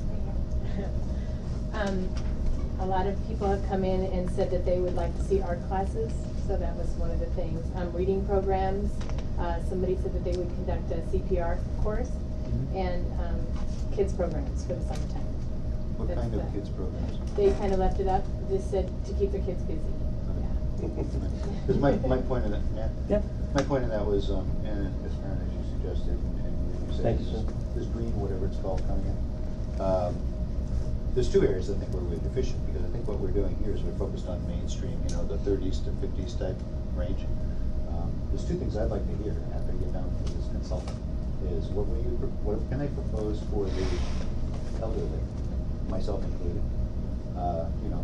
A lot of people have come in and said that they would like to see art classes, so that was one of the things. Reading programs, somebody said that they would conduct a CPR course, and kids programs for the summertime. What kind of kids programs? They kind of left it up, just said to keep their kids busy. Because my point of that, Yeah. my point of that was, and as Farron, as you suggested, and you said, Thank you, sir. this green, whatever it's called, coming in. There's two areas I think where we're deficient, because I think what we're doing here is we're focused on mainstream, the 30s to 50s type range. There's two things I'd like to hear after I get down to this consultant, is what can I propose for the elderly, myself included?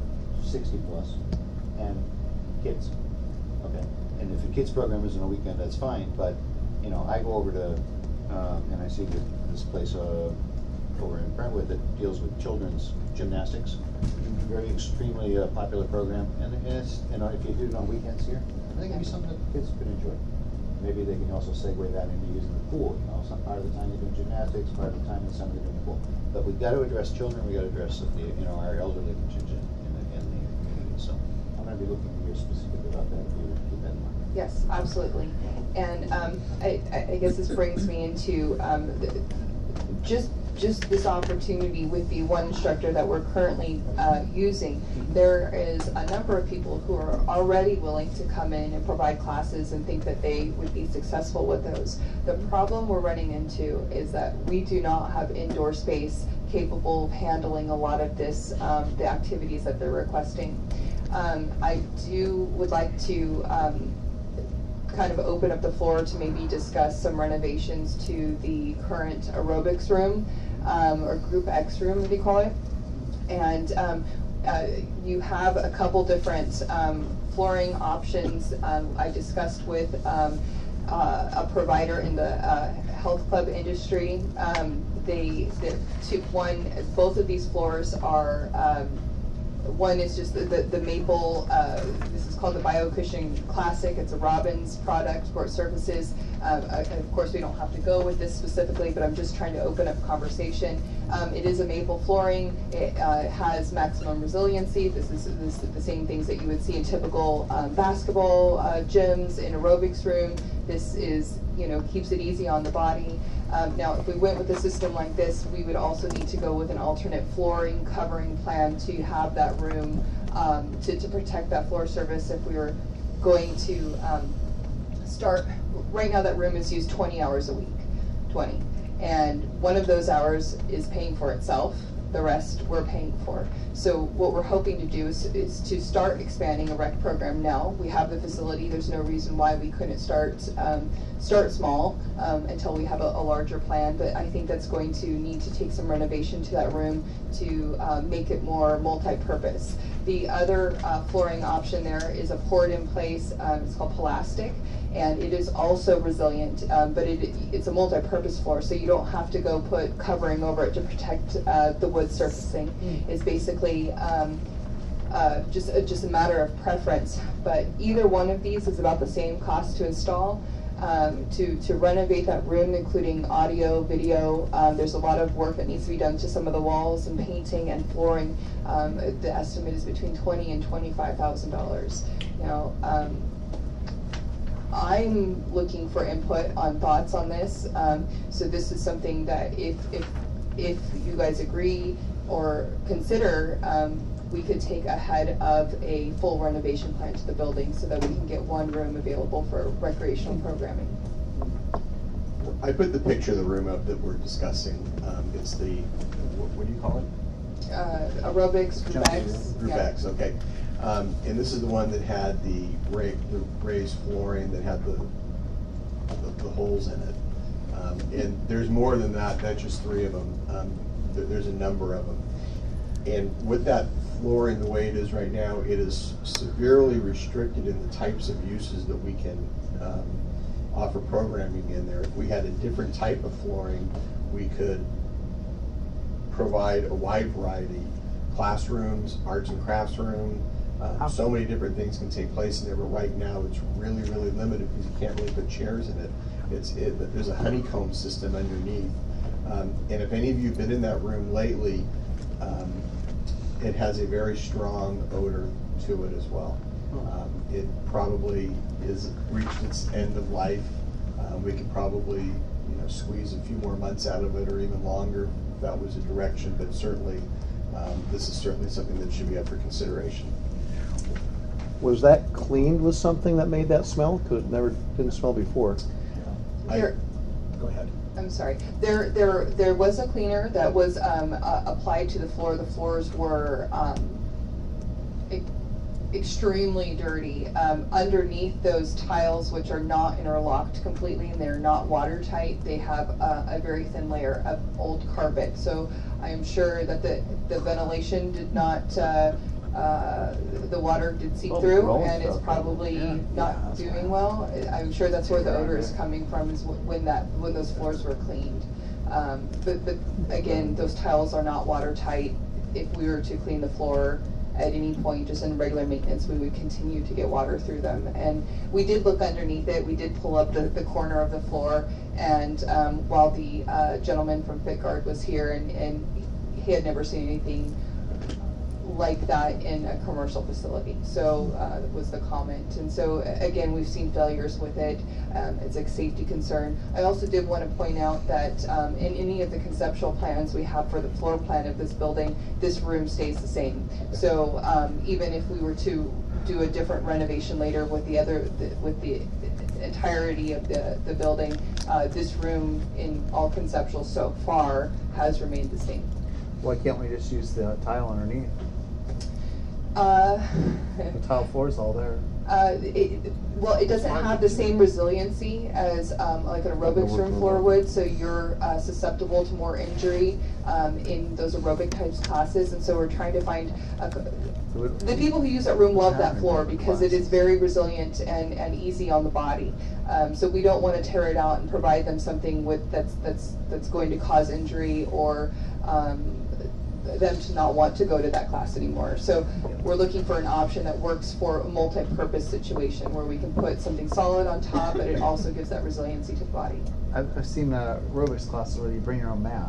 60 plus, and kids. Okay, and if the kids program isn't a weekend, that's fine. But you know, I go over to and I see this place over in Brentwood that deals with children's gymnastics. Very extremely popular program, and it's, you know, if you do it on weekends here, I think it'd be something that kids could enjoy. Maybe they can also segue that into using the pool. You know, some part of the time they're doing gymnastics, part of the time in the summer they're doing the pool. But we've got to address children. We got to address our elderly contingent in the community. So I'm going to be looking to hear specifically about that. If you would keep that in mind. Yes, absolutely. And I guess this brings me into just this opportunity with the one instructor that we're currently using. There is a number of people who are already willing to come in and provide classes and think that they would be successful with those. The problem we're running into is that we do not have indoor space capable of handling a lot of this, the activities that they're requesting. I would like to kind of open up the floor to maybe discuss some renovations to the current aerobics room, or Group X room, as they call it. And you have a couple different flooring options. I discussed with a provider in the health club industry. Both of these floors are, one is just the maple, this is called the BioCushion Classic. It's a Robbins product, Sport Surfaces. Of course, we don't have to go with this specifically, but I'm just trying to open up conversation. It is a maple flooring. It has maximum resiliency. This is the same things that you would see in typical basketball gyms, in aerobics room. This is, keeps it easy on the body. Now, if we went with a system like this, we would also need to go with an alternate flooring covering plan to have that room to protect that floor surface if we were going to start. Right now that room is used 20 hours a week, 20. And one of those hours is paying for itself. The rest we're paying for. So what we're hoping to do is to start expanding a rec program now. We have the facility. There's no reason why we couldn't start small until we have a larger plan. But I think that's going to need to take some renovation to that room to make it more multi-purpose. The other flooring option there is a poured in place. It's called Plastic. And it is also resilient, but it's a multi-purpose floor, so you don't have to go put covering over it to protect the wood surfacing. It's basically just a matter of preference. But either one of these is about the same cost to install. To renovate that room, including audio, video, there's a lot of work that needs to be done to some of the walls and painting and flooring. The estimate is between $20,000 and $25,000. Now. I'm looking for input on thoughts on this. So this is something that if you guys agree or consider, we could take ahead of a full renovation plan to the building so that we can get one room available for recreational programming. I put the picture of the room up that we're discussing. It's the, what do you call it? Aerobics, Group X. Group X, okay. And this is the one that had the raised flooring that had the holes in it. And there's more than that. That's just 3 of them. There's a number of them. And with that flooring the way it is right now, it is severely restricted in the types of uses that we can offer programming in there. If we had a different type of flooring, we could provide a wide variety. Classrooms, arts and crafts room, so many different things can take place in there, but right now it's really, really limited because you can't really put chairs in it. There's a honeycomb system underneath. And if any of you have been in that room lately, it has a very strong odor to it as well. It probably is reached its end of life. We could probably squeeze a few more months out of it or even longer if that was a direction, but certainly this is certainly something that should be up for consideration. Was that cleaned with something that made that smell? Because it didn't smell before. Go ahead. I'm sorry. There was a cleaner that was applied to the floor. The floors were extremely dirty. Underneath those tiles, which are not interlocked completely and they're not watertight, they have a very thin layer of old carpet. So I am sure that the ventilation did not the water did seep Oh, through, growing and it's stuff. probably Yeah. not That's doing why. well. I'm sure that's where the odor is coming from, is when those floors were cleaned. But again, those tiles are not watertight. If we were to clean the floor at any point, just in regular maintenance, we would continue to get water through them. And we did look underneath it. We did pull up the corner of the floor, and while the gentleman from FitGuard was here, and he had never seen anything like that in a commercial facility. So was the comment. And so again, we've seen failures with it. It's a safety concern. I also did want to point out that in any of the conceptual plans we have for the floor plan of this building, this room stays the same. So even if we were to do a different renovation later with the entirety of the building, this room in all conceptual so far has remained the same. Why can't we just use the tile underneath? The tile floor's all there. Well, it doesn't have the same resiliency as like an aerobics room floor would, so you're susceptible to more injury in those aerobic types classes, and so we're trying to find the people who use that room love that floor because it is very resilient and easy on the body. So we don't want to tear it out and provide them something that's going to cause injury or them to not want to go to that class anymore. So we're looking for an option that works for a multi-purpose situation where we can put something solid on top, but it also gives that resiliency to the body. I've seen aerobics classes where you bring your own mat.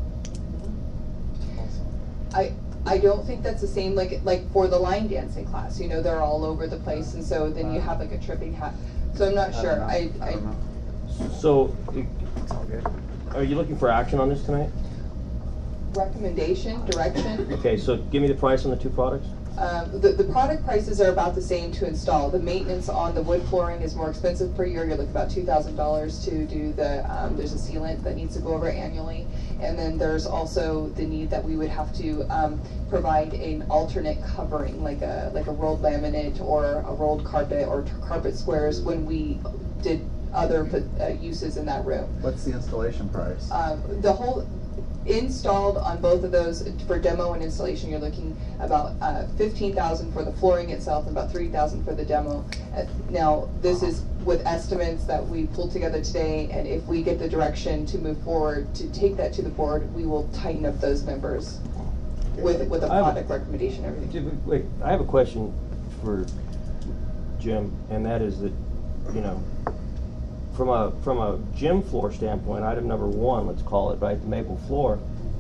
I don't think that's the same like for the line dancing class. You know, they're all over the place, and so then you have like a tripping hat. So I'm not sure. I don't know. So, It's all good. are you looking for action on this tonight? Recommendation, direction. Okay, so give me the price on the two products. The product prices are about the same to install. The maintenance on the wood flooring is more expensive per year. You're looking about $2,000 to do the, there's a sealant that needs to go over annually. And then there's also the need that we would have to provide an alternate covering, like a rolled laminate or a rolled carpet or carpet squares when we did other uses in that room. What's the installation price? The whole installed on both of those for demo and installation, you're looking about $15,000 for the flooring itself and about $3,000 for the demo. Now, this is with estimates that we pulled together today, and if we get the direction to move forward to take that to the board, we will tighten up those numbers with a product recommendation and everything. Wait, I have a question for Jim, and that is that, you know, from a gym floor standpoint, item number one, let's call it, right, the maple floor,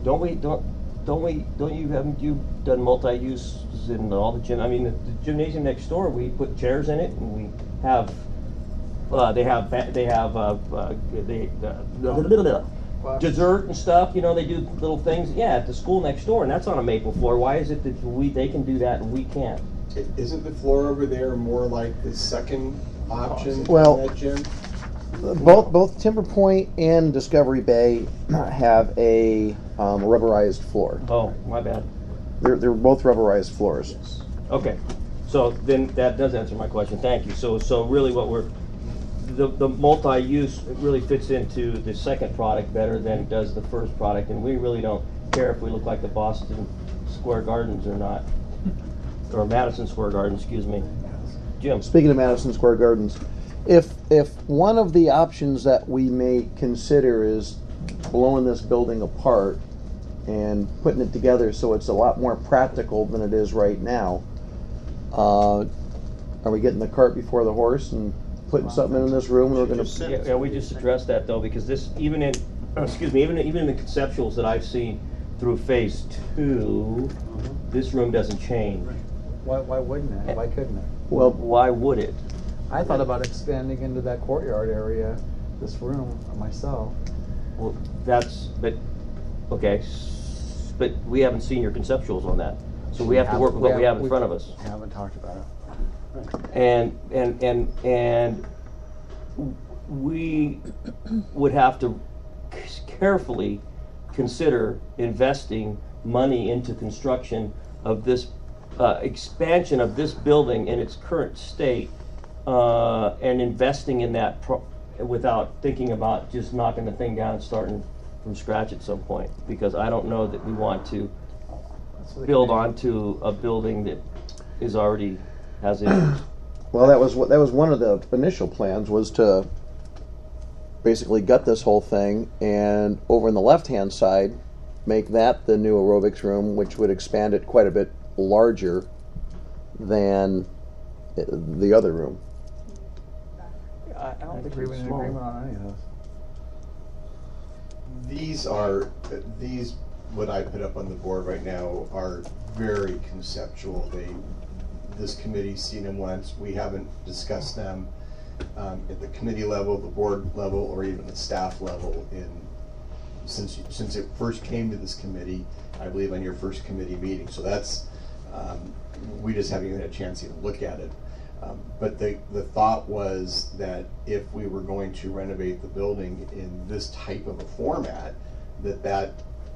haven't you done multi-uses in all the gym? I mean, the gymnasium next door, we put chairs in it, and we have dessert and stuff. You know, they do little things. Yeah, at the school next door, and that's on a maple floor. Why is it that they can do that and we can't? Isn't the floor over there more like the second option Well, in that gym? Both Timber Point and Discovery Bay have a rubberized floor. Oh, my bad. They're both rubberized floors. Okay, so then that does answer my question. Thank you. So really, what the multi-use really fits into the second product better than it does the first product, and we really don't care if we look like the Boston Square Gardens or not, or Madison Square Garden, excuse me. Jim. Speaking of Madison Square Gardens, if one of the options that we may consider is blowing this building apart and putting it together so it's a lot more practical than it is right now, are we getting the cart before the horse and putting something in this room and we're going to... Yeah, we just addressed that though, because this, even in, excuse me, even in the conceptuals that I've seen through phase 2, this room doesn't change. Why wouldn't it? Why couldn't it? Well, why would it? I thought about expanding into that courtyard area, this room, myself. Well, but we haven't seen your conceptuals on that. So we have to work with what we have in front of us. We haven't talked about it. And we would have to carefully consider investing money into construction of this expansion of this building in its current state, and investing in that without thinking about just knocking the thing down and starting from scratch at some point, because I don't know that we want to build onto a building that is already, has issues. Well, that was one of the initial plans, was to basically gut this whole thing, and over on the left-hand side, make that the new aerobics room, which would expand it quite a bit larger than the other room. I don't think we're in agreement on any of this. These what I put up on the board right now are very conceptual. This committee's seen them once. We haven't discussed them at the committee level, the board level, or even the staff level since it first came to this committee, I believe on your first committee meeting. So that's, we just haven't even had a chance to even look at it. But the thought was that if we were going to renovate the building in this type of a format, that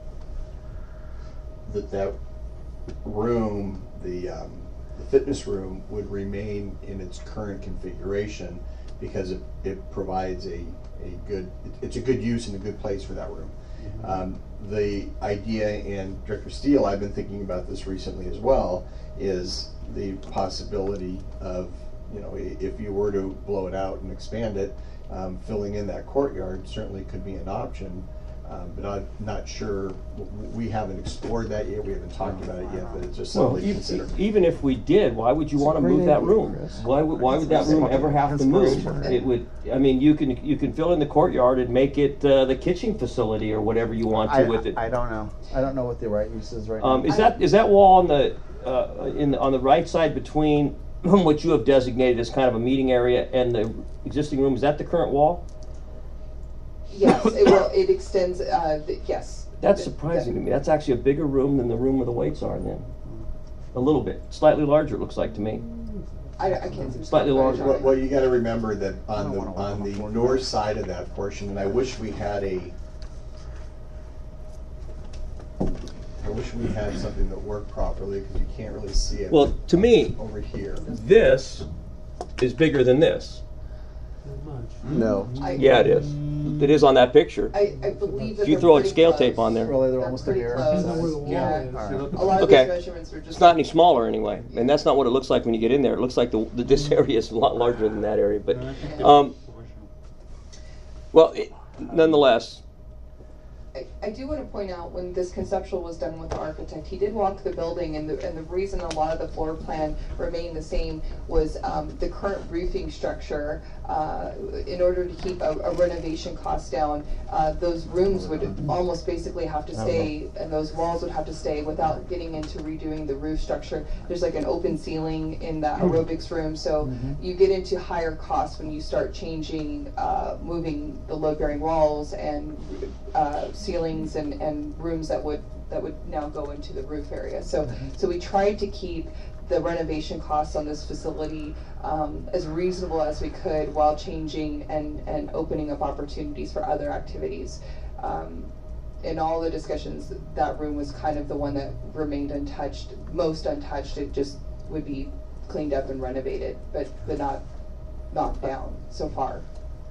room, the fitness room, would remain in its current configuration, because it provides it's a good use and a good place for that room. The idea, and Director Steele, I've been thinking about this recently as well, is the possibility of, if you were to blow it out and expand it, filling in that courtyard certainly could be an option. But I'm not sure, we haven't explored that yet, we haven't talked about it yet, but it's just something to consider. Even if we did, why would you want to move that room? Why would that room ever have to move? It would, I mean, you can fill in the courtyard and make it the kitchen facility or whatever you want to with it. I don't know. I don't know what the right use is right now. Is that wall on the on the right side between what you have designated as kind of a meeting area and the existing room? Is that the current wall? Yes, it extends, yes. That's surprising to me. That's actually a bigger room than the room where the weights are then. A little bit. Slightly larger, it looks like to me. I can't see. Slightly larger. Well, you got to remember that on the north side of that portion, and I wish we had something that worked properly, because you can't really see it. Well, to me, over here, this is bigger than this. No. Yeah, it is. It is on that picture. I believe that If you they're throw a pretty scale close. tape on there. Really, they're They're almost pretty here. close. Yeah. Yeah. A lot of Okay. those measurements are just. It's not any smaller anyway, and that's not what it looks like when you get in there. It looks like this area is a lot larger than that area. But, nonetheless, I do want to point out, when this conceptual was done with the architect, he did walk the building, and the reason a lot of the floor plan remained the same was the current roofing structure. In order to keep a renovation cost down, those rooms would almost basically have to stay, and those walls would have to stay without getting into redoing the roof structure. There's like an open ceiling in that aerobics room, so you get into higher costs when you start changing, moving the load-bearing walls and ceilings and rooms that would now go into the roof area. So we tried to keep the renovation costs on this facility as reasonable as we could, while changing and opening up opportunities for other activities. In all the discussions, that room was kind of the one that remained untouched, most untouched. It just would be cleaned up and renovated, but not knocked down so far.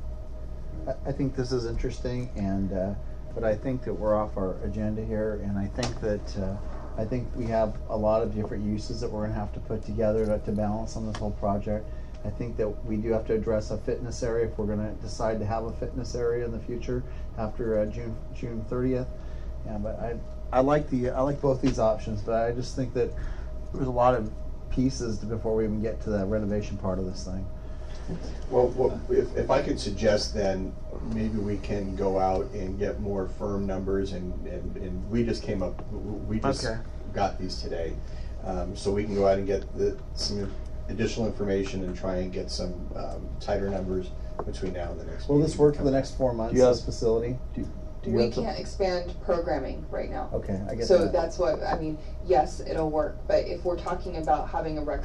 I think this is interesting, but I think that we're off our agenda here, and I think that I think we have a lot of different uses that we're going to have to put together to balance on this whole project. I think that we do have to address a fitness area if we're going to decide to have a fitness area in the future after June 30th. Yeah, but I like both these options, but I just think that there's a lot of pieces before we even get to the renovation part of this thing. Well, if I could suggest, then maybe we can go out and get more firm numbers, and we just got these today, so we can go out and get some additional information and try and get some tighter numbers between now and the next. Will this work for the next 4 months? This facility? We can't expand programming right now. Okay, I get so that. That's what I mean. Yes, it'll work, but if we're talking about having a rec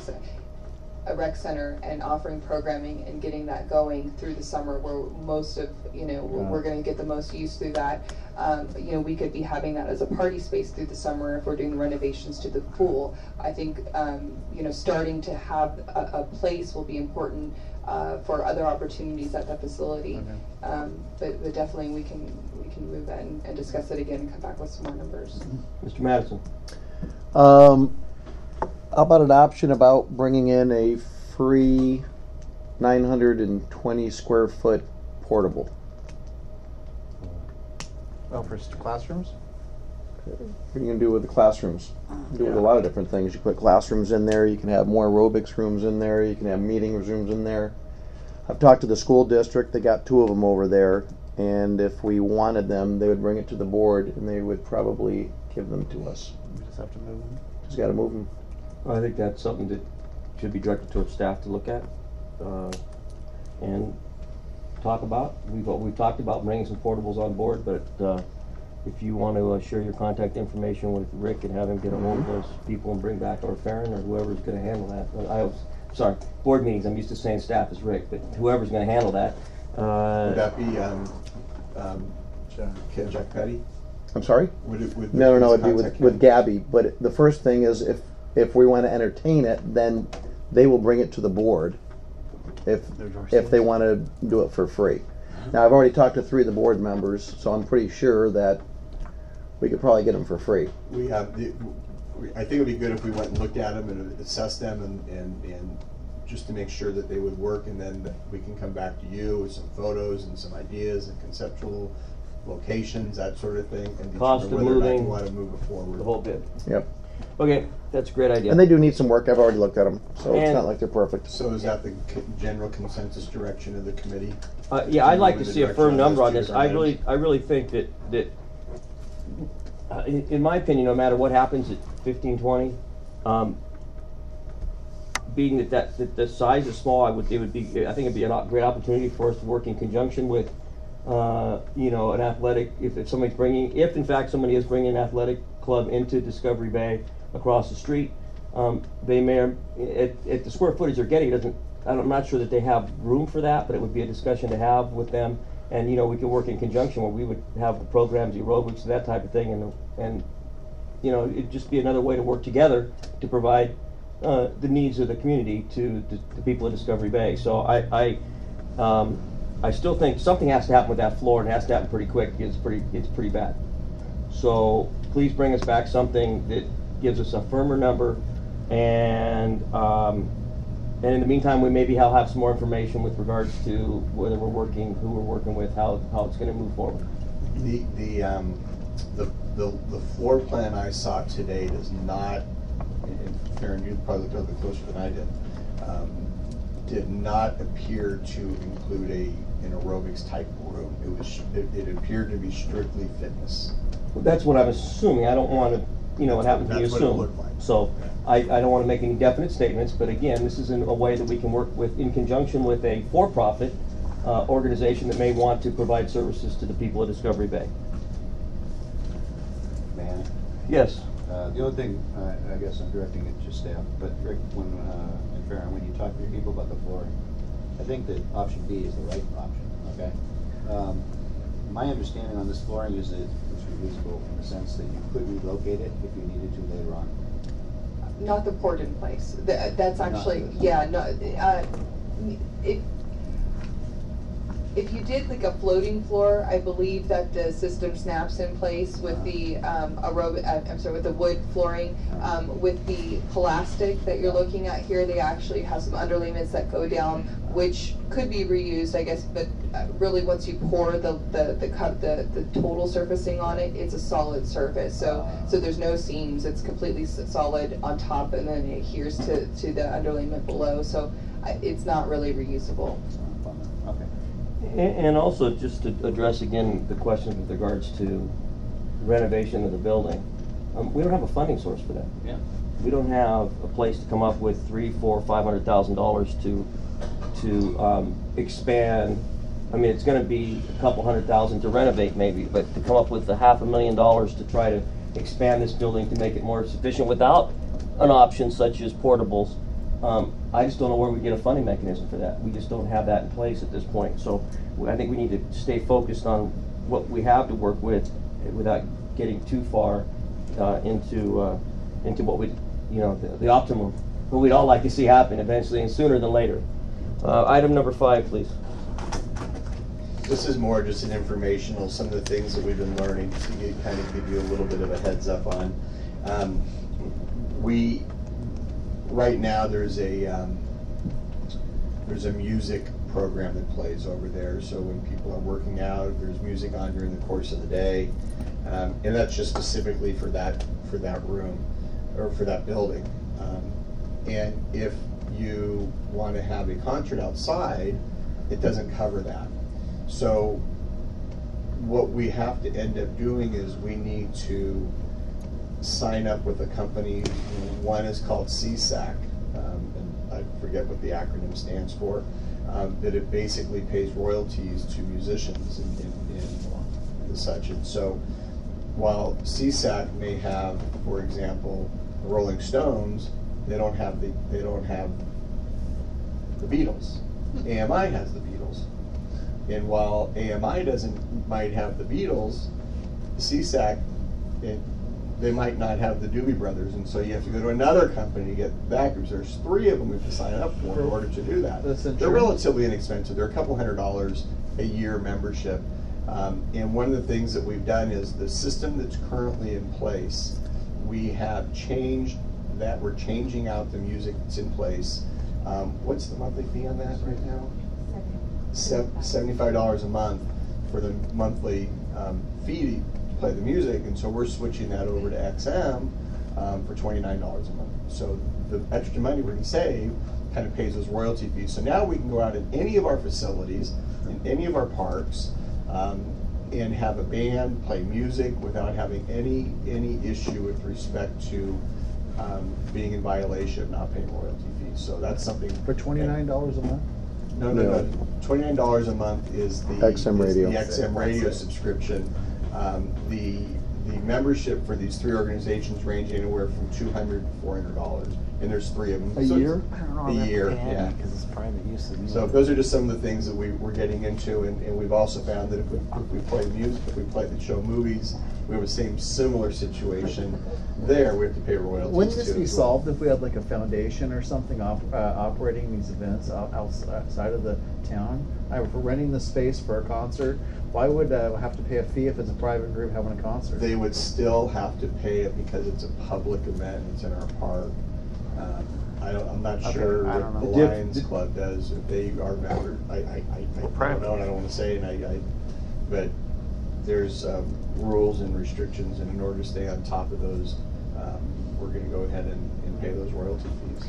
center and offering programming and getting that going through the summer, where most of we're going to get the most use through that. We could be having that as a party space through the summer if we're doing renovations to the pool. I think starting to have a place will be important for other opportunities at that facility. Okay. But definitely we can move that and discuss it again and come back with some more numbers. Mr. Madison. How about an option about bringing in a free 920 square foot portable? Oh, for classrooms? What are you going to do with the classrooms? You can do it with a lot of different things. You put classrooms in there, you can have more aerobics rooms in there, you can have meeting rooms in there. I've talked to the school district, they got 2 of them over there, and if we wanted them, they would bring it to the board and they would probably give them to us. We just have to move them. Just got to move them. I think that's something that should be directed towards staff to look at, and talk about. We've talked about bringing some portables on board, but if you want to share your contact information with Rick and have him get a hold of those people and bring back, or Farron, or whoever's going to handle that. Sorry, board meetings, I'm used to saying staff is Rick, but whoever's going to handle that. Would that be Jack Petty? I'm sorry? Would No, his it'd be contact with him? Gabby. But the first thing is if we want to entertain it, then they will bring it to the board if they want to do it for free. Now, I've already talked to 3 of the board members, so I'm pretty sure that we could probably get them for free. I think it'd be good if we went and looked at them and assessed them and just to make sure that they would work, and then we can come back to you with some photos and some ideas and conceptual locations, that sort of thing, and Cost determine of whether or not you moving, want to move it forward. the whole bit. Yep. Okay, that's a great idea. And they do need some work. I've already looked at them, so it's And- not like they're perfect. So is that the general consensus direction of the committee? Yeah, I'd like to Move in see a the firm direction of number on those this. two different I really think that in my opinion, no matter what happens at 1520, being that the size is small, I think it'd be a great opportunity for us to work in conjunction with, an athletic. If if in fact somebody is bringing an athletic club into Discovery Bay across the street, they may at the square footage they're getting I'm not sure that they have room for that, but it would be a discussion to have with them. And we could work in conjunction where we would have the programs, aerobics, that type of thing, and it'd just be another way to work together to provide the needs of the community to the people of Discovery Bay. So I still think something has to happen with that floor, and it has to happen pretty quick. It's pretty bad. So please bring us back something that gives us a firmer number, and in the meantime, we maybe have some more information with regards to whether we're working, who we're working with, how it's going to move forward. The floor plan I saw today does not, and Farron, you probably looked a little bit closer than I did not appear to include an aerobics type room. It appeared to be strictly fitness. Well, that's what I'm assuming. I don't want to, what happens when you That's what it assume. looked like. So I don't want to make any definite statements, but again, this is in a way that we can work with in conjunction with a for-profit organization that may want to provide services to the people of Discovery Bay. Man, Yes. the other thing, I guess I'm directing it to staff, but Rick, and Farron, when you talk to your people about the flooring, I think that option B is the right option, okay? My understanding on this flooring is that it's reusable in the sense that you could relocate it if you needed to later on. Not the port in place. That's actually, Not this. yeah, no, if you did like a floating floor, I believe that the system snaps in place with the with the wood flooring. With the plastic that you're looking at here, they actually have some underlayments that go down, which could be reused, I guess. But really, once you pour the total surfacing on it, it's a solid surface. So there's no seams. It's completely solid on top, and then it adheres to the underlayment below. So it's not really reusable. Okay. And also, just to address again the question with regards to renovation of the building, we don't have a funding source for that. Yeah. We don't have a place to come up with $300,000-$500,000 to expand. I mean, it's going to be a couple $100,000 to renovate maybe, but to come up with $500,000 to try to expand this building to make it more sufficient without an option such as portables, I just don't know where we get a funding mechanism for that. We just don't have that in place at this point. So I think we need to stay focused on what we have to work with without getting too far into what we, the optimum, what we'd all like to see happen eventually and sooner than later. Item number 5, please. This is more just an informational, some of the things that we've been learning to kind of give you a little bit of a heads up on. right now there's a music program that plays over there. So when people are working out, there's music on during the course of the day, and that's just specifically for that room or for that building. And if you want to have a concert outside, it doesn't cover that. So what we have to end up doing is we need to sign up with a company. One is called CSAC, and I forget what the acronym stands for, that it basically pays royalties to musicians and such. And so while CSAC may have, for example, the Rolling Stones, they don't have the Beatles. AMI has the Beatles. And while AMI might have the Beatles, CSAC, they might not have the Doobie Brothers, and so you have to go to another company to get that group. There's 3 of them we have to sign up for in order to do that. They're relatively inexpensive. They're a couple $100 a year membership. And one of the things that we've done is the system that's currently in place, we have changed that. We're changing out the music that's in place. What's the monthly fee on that right now? $75 a month for the monthly fee to play the music, and so we're switching that over to XM for $29 a month. So the extra money we're going to save kind of pays those royalty fees. So now we can go out in any of our facilities, in any of our parks, and have a band play music without having any issue with respect to being in violation of not paying royalty fees. So that's something For $29 a month? No. $29 a month is the XM Radio. The XM Radio subscription. The membership for these 3 organizations range anywhere from $200 to $400, and there's 3 of them. A year? I don't know. A year, yeah. Because it's private use of music. So those are just some of the things that we're getting into, and we've also found that if we play music, if we play the show movies, we have the same similar situation there. We have to pay royalties. Wouldn't this too, be as well. solved if we had like a foundation or something operating these events outside of the town? If we're renting the space for a concert, why would have to pay a fee if it's a private group having a concert? They would still have to pay it because it's a public event. It's in our park. I'm not sure I don't what know. the Lions Club does. If they are members, I don't know, and I don't want to say, but there's rules and restrictions, and in order to stay on top of those, we're going to go ahead and pay those royalty fees.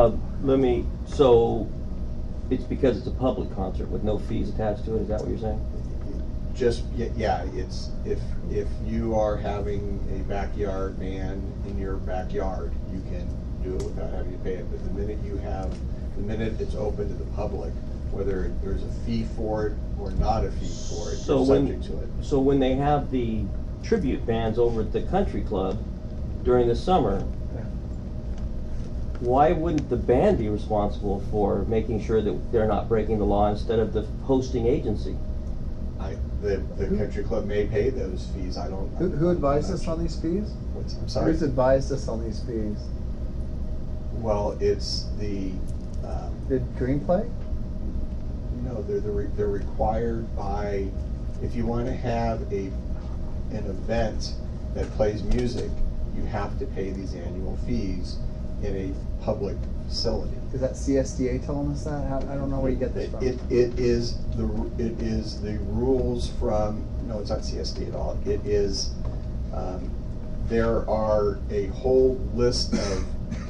So it's because it's a public concert with no fees attached to it, is that what you're saying? Just, yeah, it's, if you are having a backyard band in your backyard, you can do it without having to pay it. But the minute it's open to the public, whether there's a fee for it or not a fee for it, you're subject to it. So when they have the tribute bands over at the country club during the summer, why wouldn't the band be responsible for making sure that they're not breaking the law instead of the hosting agency? The country club may pay those fees. I don't. Who advised us on these fees? I'm sorry. Who's advised us on these fees? Well, it's the. Did Green play? No, they're required by. If you want to have an event that plays music, you have to pay these annual fees in a public facility. Is that CSDA telling us that? I don't know where you get this from. It is the rules from. No, it's not CSD at all. It is. There are a whole list of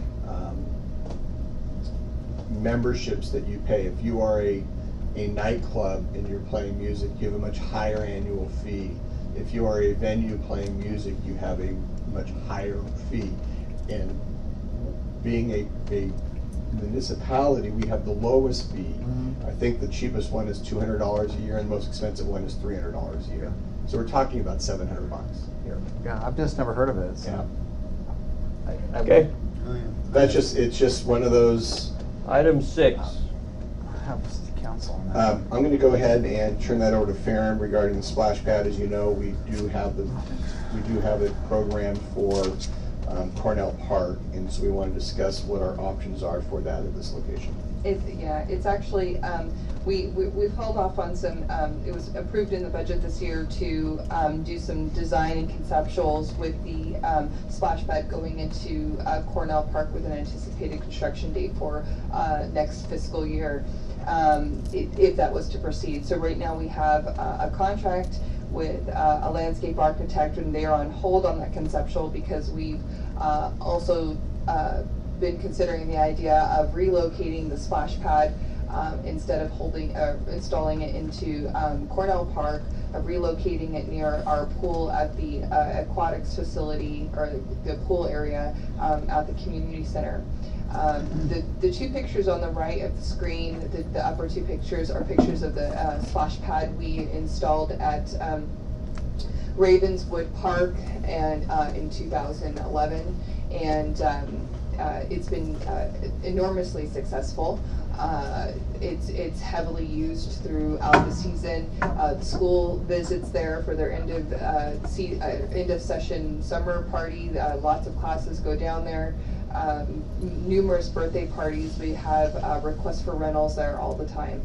memberships that you pay. If you are a nightclub and you're playing music, you have a much higher annual fee. If you are a venue playing music, you have a much higher fee. And being a municipality, we have the lowest fee. I think the cheapest one is $200 a year, and the most expensive one is $300 a year. So we're talking about $700 here. Yeah, I've just never heard of it. So. Yeah. Okay. It's just one of those. Item 6. Have the council on that. I'm going to go ahead and turn that over to Farron regarding the splash pad. As you know, we do have it programmed for Cornell Park, and so we want to discuss what our options are for that at this location. It's actually, we've held off on some, it was approved in the budget this year to do some design and conceptuals with the splash pad going into Cornell Park with an anticipated construction date for next fiscal year, if that was to proceed. So right now we have a contract with a landscape architect, and they are on hold on that conceptual because we've also been considering the idea of relocating the splash pad instead of installing it into Cornell Park, relocating it near our pool at the aquatics facility, or the pool area at the community center. The two pictures on the right of the screen, the upper two pictures, are pictures of the splash pad we installed at Ravenswood Park and in 2011, and it's been enormously successful. It's heavily used throughout the season. The school visits there for their end of session summer party. Lots of classes go down there. Numerous birthday parties. We have requests for rentals there all the time.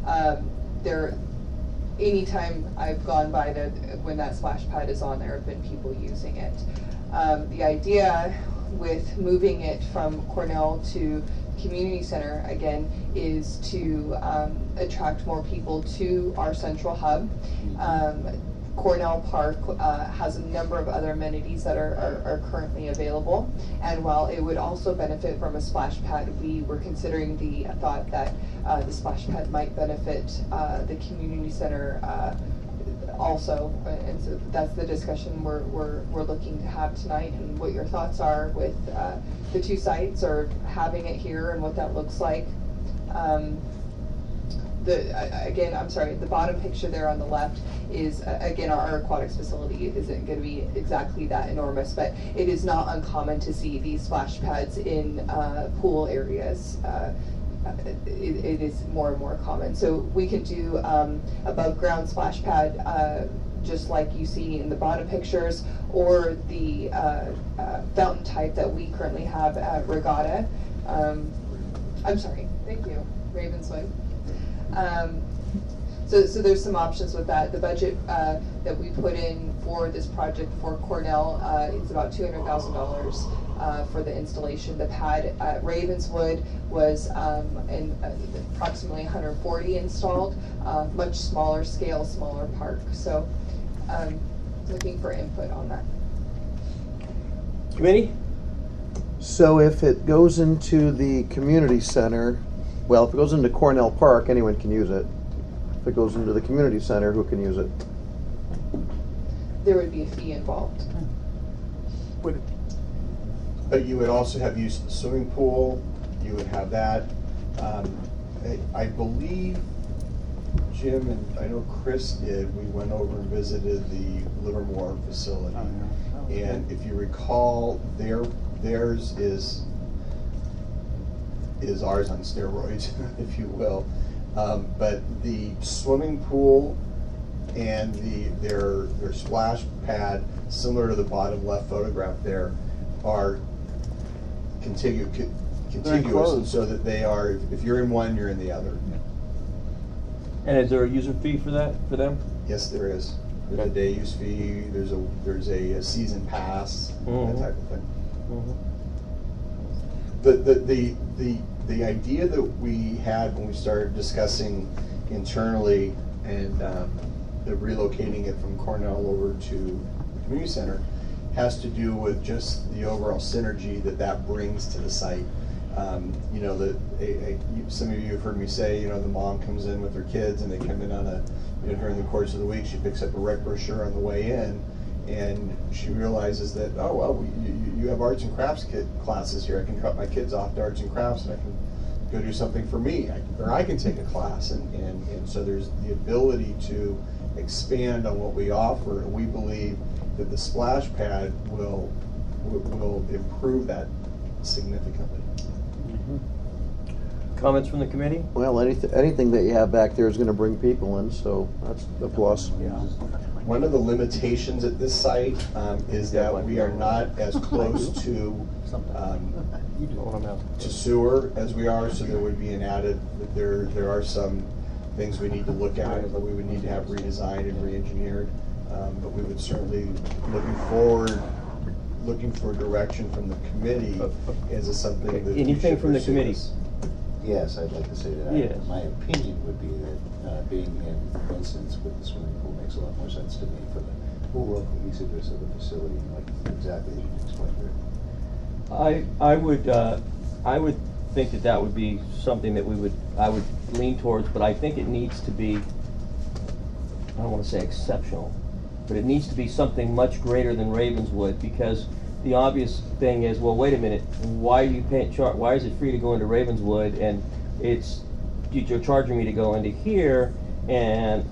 Anytime I've gone by when that splash pad is on, there have been people using it. The idea with moving it from Cornell to community center again is to attract more people to our central hub. Cornell Park has a number of other amenities that are currently available, and while it would also benefit from a splash pad, we were considering the thought that the splash pad might benefit the community center also, and so that's the discussion we're looking to have tonight, and what your thoughts are with the two sites, or having it here and what that looks like. Again, I'm sorry, the bottom picture there on the left is, again, our aquatics facility isn't going to be exactly that enormous, but it is not uncommon to see these splash pads in pool areas. It is more and more common. So we can do above ground splash pad, just like you see in the bottom pictures, or the fountain type that we currently have at Regatta. I'm sorry, thank you, Ravenswood. So there's some options with that. The budget that we put in for this project for Cornell is about $200,000 for the installation. The pad at Ravenswood was approximately 140 installed, much smaller scale, smaller park. So looking for input on that. Committee? So if it goes into the community center, well, if it goes into Cornell Park, anyone can use it. If it goes into the community center, who can use it? There would be a fee involved. But you would also have use of the swimming pool. You would have that. I believe Jim and I know Chris did. We went over and visited the Livermore facility, and if you recall, theirs is ours on steroids, if you will. But the swimming pool and their splash pad, similar to the bottom left photograph there, are contiguous, and so that they are, if you're in one, you're in the other. And is there a user fee for that, for them? Yes, there is. There's a day use fee. There's a season pass, that type of thing. The idea that we had when we started discussing internally and the relocating it from Cornell over to the community center has to do with just the overall synergy that brings to the site. Some of you have heard me say, the mom comes in with her kids and they come in on during the course of the week, she picks up a rec brochure on the way in, and she realizes that, oh, well, you have arts and crafts classes here. I can drop my kids off to arts and crafts, and I can go do something for me, or I can take a class. And so there's the ability to expand on what we offer, and we believe that the splash pad will improve that significantly. Comments from the committee? Well, anything that you have back there is going to bring people in, so that's a plus. Yeah. One of the limitations at this site is that we are not as close to sewer as we are, so there would be an added, there are some things we need to look at that we would need to have redesigned and re-engineered. But we would certainly, looking for direction from the committee as a something that we Anything should from the pursue committee? this. Yes, I'd like to say that. Yes. My opinion would be that being in instance with the swimming pool makes a lot more sense to me for the overall cohesiveness of the facility, like exactly as you explained there. I would think that would be something that I would lean towards, but I think it needs to be, I don't want to say exceptional, but it needs to be something much greater than Ravenswood, because the obvious thing is, well, wait a minute, why do you pay why is it free to go into Ravenswood and you're charging me to go into here? And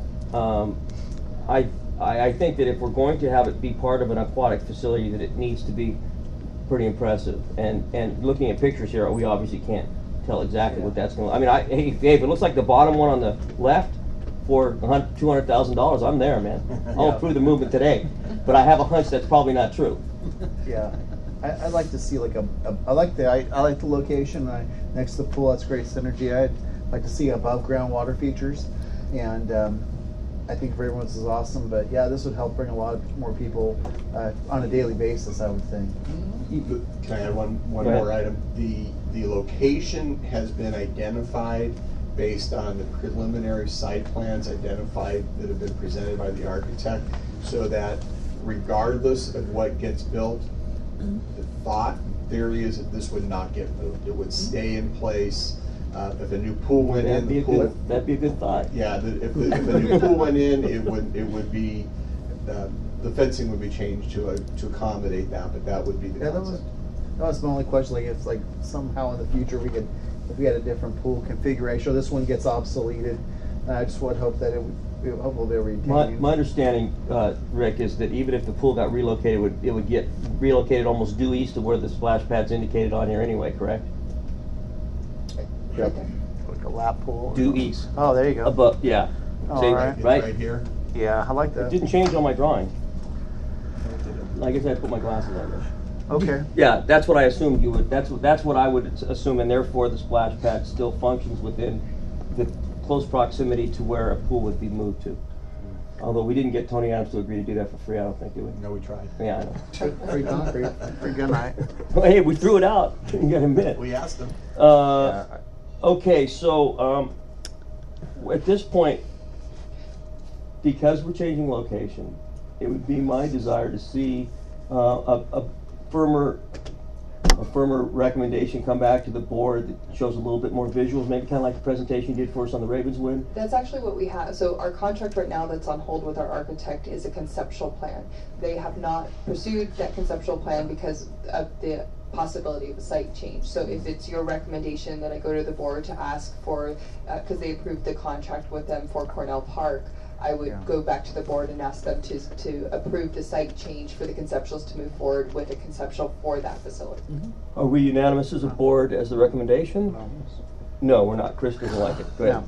I think that if we're going to have it be part of an aquatic facility, that it needs to be pretty impressive. And looking at pictures here, we obviously can't tell exactly what that's going to. I mean, hey, if it looks like the bottom one on the left for $200,000, I'm there, man. I'll approve the movement today. But I have a hunch that's probably not true. Yeah, I'd like to see like I like the location next to the pool. That's great synergy. I'd like to see above ground water features, and I think Ravenswood is awesome. But yeah, this would help bring a lot of more people on a daily basis, I would think. Can I add one more item? The location has been identified based on the preliminary site plans identified that have been presented by the architect, so that regardless of what gets built, the thought theory is that this would not get moved. It would stay in place. If a new pool went in, that'd be a good thought. Yeah, if a new pool went in, it would be the fencing would be changed to accommodate that, but that would be the concept. That was my only question. Like, if like somehow in the future if we had a different pool configuration, or this one gets obsoleted, I just would hope that hopefully they'll retain. My understanding, Rick, is that even if the pool got relocated, it would get relocated almost due east of where the splash pad's indicated on here anyway, correct? Yep. Like a lap pool. Due east. Oh, there you go. Above, yeah. Oh, See, all right. Right here. Yeah, I like It that. didn't change on my drawing. I guess I had to put my glasses on there. Okay. Yeah, that's what I assumed you would. That's what I would assume, and therefore the splash pad still functions within the close proximity to where a pool would be moved to. Although we didn't get Tony Adams to agree to do that for free, I don't think it would. No, we tried. Yeah, I know. Free concrete. Free good night. Well, hey, we threw it out. You gotta admit. We asked them. Okay, so at this point, because we're changing location, it would be my desire to see a firmer recommendation come back to the board that shows a little bit more visuals, maybe kind of like the presentation you did for us on the Ravenswood. That's actually what we have. So our contract right now that's on hold with our architect is a conceptual plan. They have not pursued that conceptual plan because of the possibility of a site change. So if it's your recommendation that I go to the board to ask for, because they approved the contract with them for Cornell Park, I would go back to the board and ask them to approve the site change for the conceptuals to move forward with a conceptual for that facility. Mm-hmm. Are we unanimous as a board as the recommendation? No, we're not. Chris doesn't like it. Go ahead.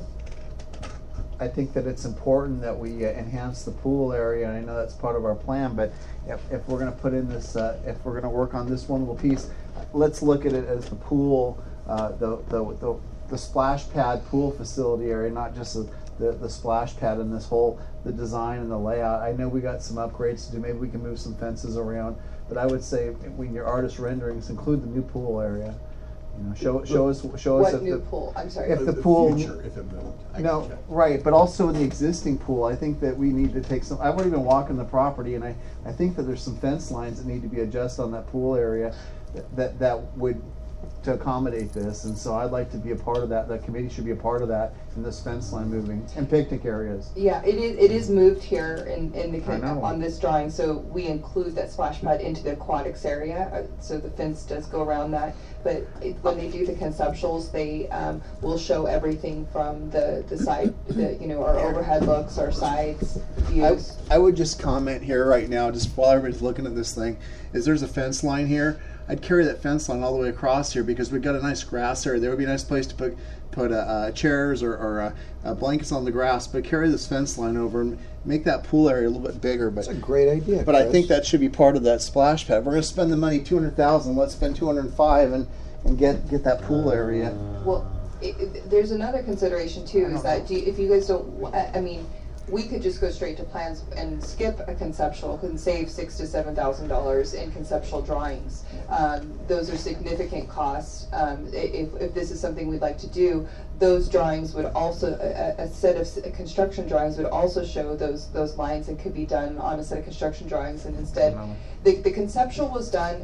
I think that it's important that we enhance the pool area, and I know that's part of our plan, but if we're going to put in this, if we're going to work on this one little piece, let's look at it as the pool, the splash pad pool facility area, not just the splash pad and the design and the layout. I know we got some upgrades to do. Maybe we can move some fences around, but I would say when your artist renderings include the new pool area. You know, show us What if new the pool? I'm sorry. if the pool future, if it moved. no, right, but also in the existing pool, I think that we need to take some. I've already been walking the property, and I think that there's some fence lines that need to be adjusted on that pool area that would to accommodate this, and so I'd like to be a part of that. The committee should be a part of that in this fence line moving and picnic areas. Yeah, it is moved here I know. on this drawing, so we include that splash pad into the aquatics area, so the fence does go around that. But when they do the conceptuals, they will show everything from the side, our overhead looks, our sides views. I would just comment here right now, just while everybody's looking at this thing, is there's a fence line here. I'd carry that fence line all the way across here because we've got a nice grass area. There would be a nice place to put chairs or blankets on the grass, but carry this fence line over and make that pool area a little bit bigger. But That's a great idea. But I Chris. think that should be part of that splash pad. We're going to spend the money, $200,000. Let's spend $205 and get that pool area. Well, there's another consideration too, is that if you guys don't, I mean, we could just go straight to plans and skip a conceptual and save $6,000 to $7,000 in conceptual drawings. Those are significant costs. If this is something we'd like to do, those drawings would also, a set of construction drawings would also show those lines and could be done on a set of construction drawings. And instead, the conceptual was done.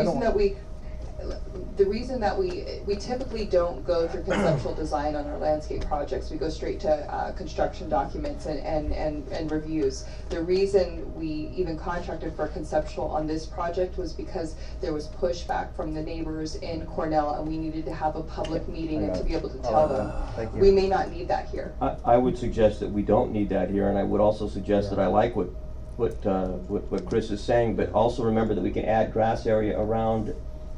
The reason that we typically don't go through conceptual design on our landscape projects, we go straight to construction documents and reviews. The reason we even contracted for conceptual on this project was because there was pushback from the neighbors in Cornell, and we needed to have a public meeting and to be able to tell them. Thank you. We may not need that here. I would suggest that we don't need that here, and I would also suggest that I like what Chris is saying, but also remember that we can add grass area around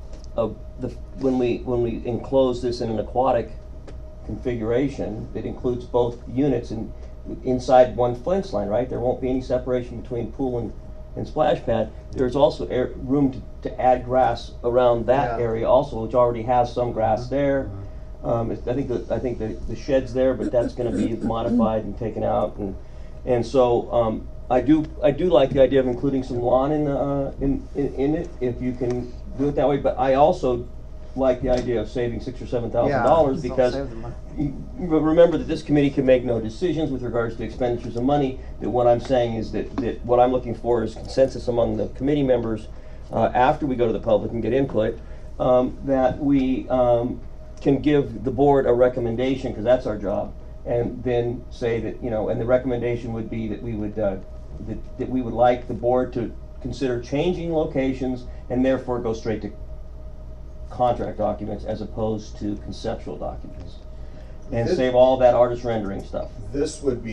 when we enclose this in an aquatic configuration that includes both units and inside one fence line, right? There won't be any separation between pool and splash pad. There's also room to add grass around that area also, which already has some grass there. I think the shed's there, but that's going to be modified and taken out, and so I do like the idea of including some lawn in it if you can do it that way. But I also like the idea of saving $6,000 or $7,000 because remember that this committee can make no decisions with regards to expenditures of money. That what I'm saying is that what I'm looking for is consensus among the committee members after we go to the public and get input, that we can give the board a recommendation, because that's our job, and then say that, and the recommendation would be that we would that we would like the board to consider changing locations and therefore go straight to contract documents as opposed to conceptual documents, and save all that artist rendering stuff. This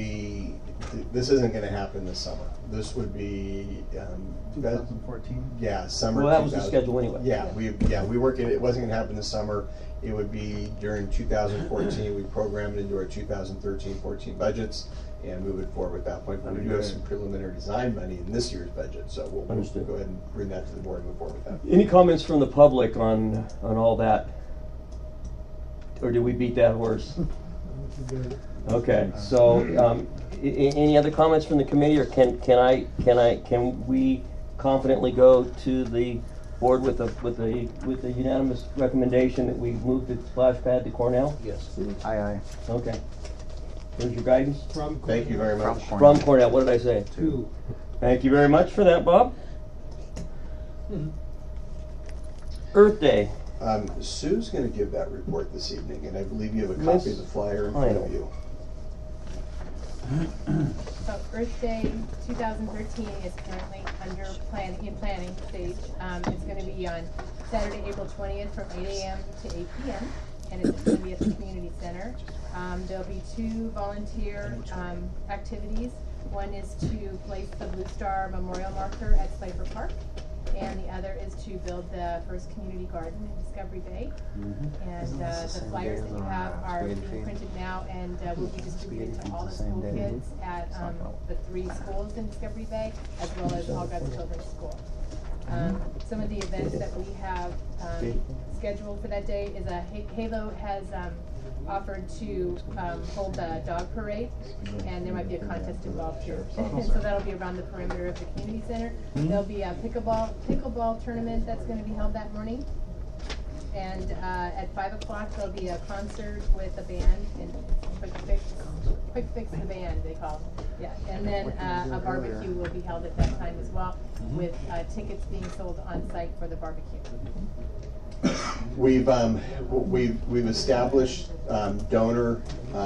isn't going to happen this summer. This would be 2014. Yeah, summer. Well, that was the schedule anyway. We work it. It wasn't going to happen this summer. It would be during 2014. We programmed it into our 2013-14 budgets and move it forward at that point. But we do have some preliminary design money in this year's budget, so we'll go ahead and bring that to the board and move forward with that. Any comments from the public on all that, or did we beat that horse? Okay, so any other comments from the committee, or can we confidently go to the board with a unanimous recommendation that we move the splash pad to Cornell? Yes. Aye. Okay. There's your guidance? Thank you very much. From Cornell, what did I say? 2. Thank you very much for that, Bob. Earth Day. Sue's going to give that report this evening, and I believe you have a copy of the flyer in front of you. So Earth Day 2013 is currently under planning stage. It's going to be on Saturday, April 20th from 8 a.m. to 8 p.m. and it's going to be at the community center. There'll be 2 volunteer activities. One is to place the Blue Star Memorial Marker at Slifer Park, and the other is to build the first community garden in Discovery Bay. And the flyers that you have are being printed now and will be distributed to all the school kids at the 3 schools in Discovery Bay, as well as All God's Children's School. Some of the events that we have scheduled for that day is Halo has offered to hold the dog parade, and there might be a contest involved here. So that'll be around the perimeter of the community center. There'll be a pickleball tournament that's going to be held that morning. And at 5 o'clock there'll be a concert with a band, and Quick Fix the Band they call it. Yeah, and then a barbecue will be held at that time as well, with tickets being sold on site for the barbecue. We've established donor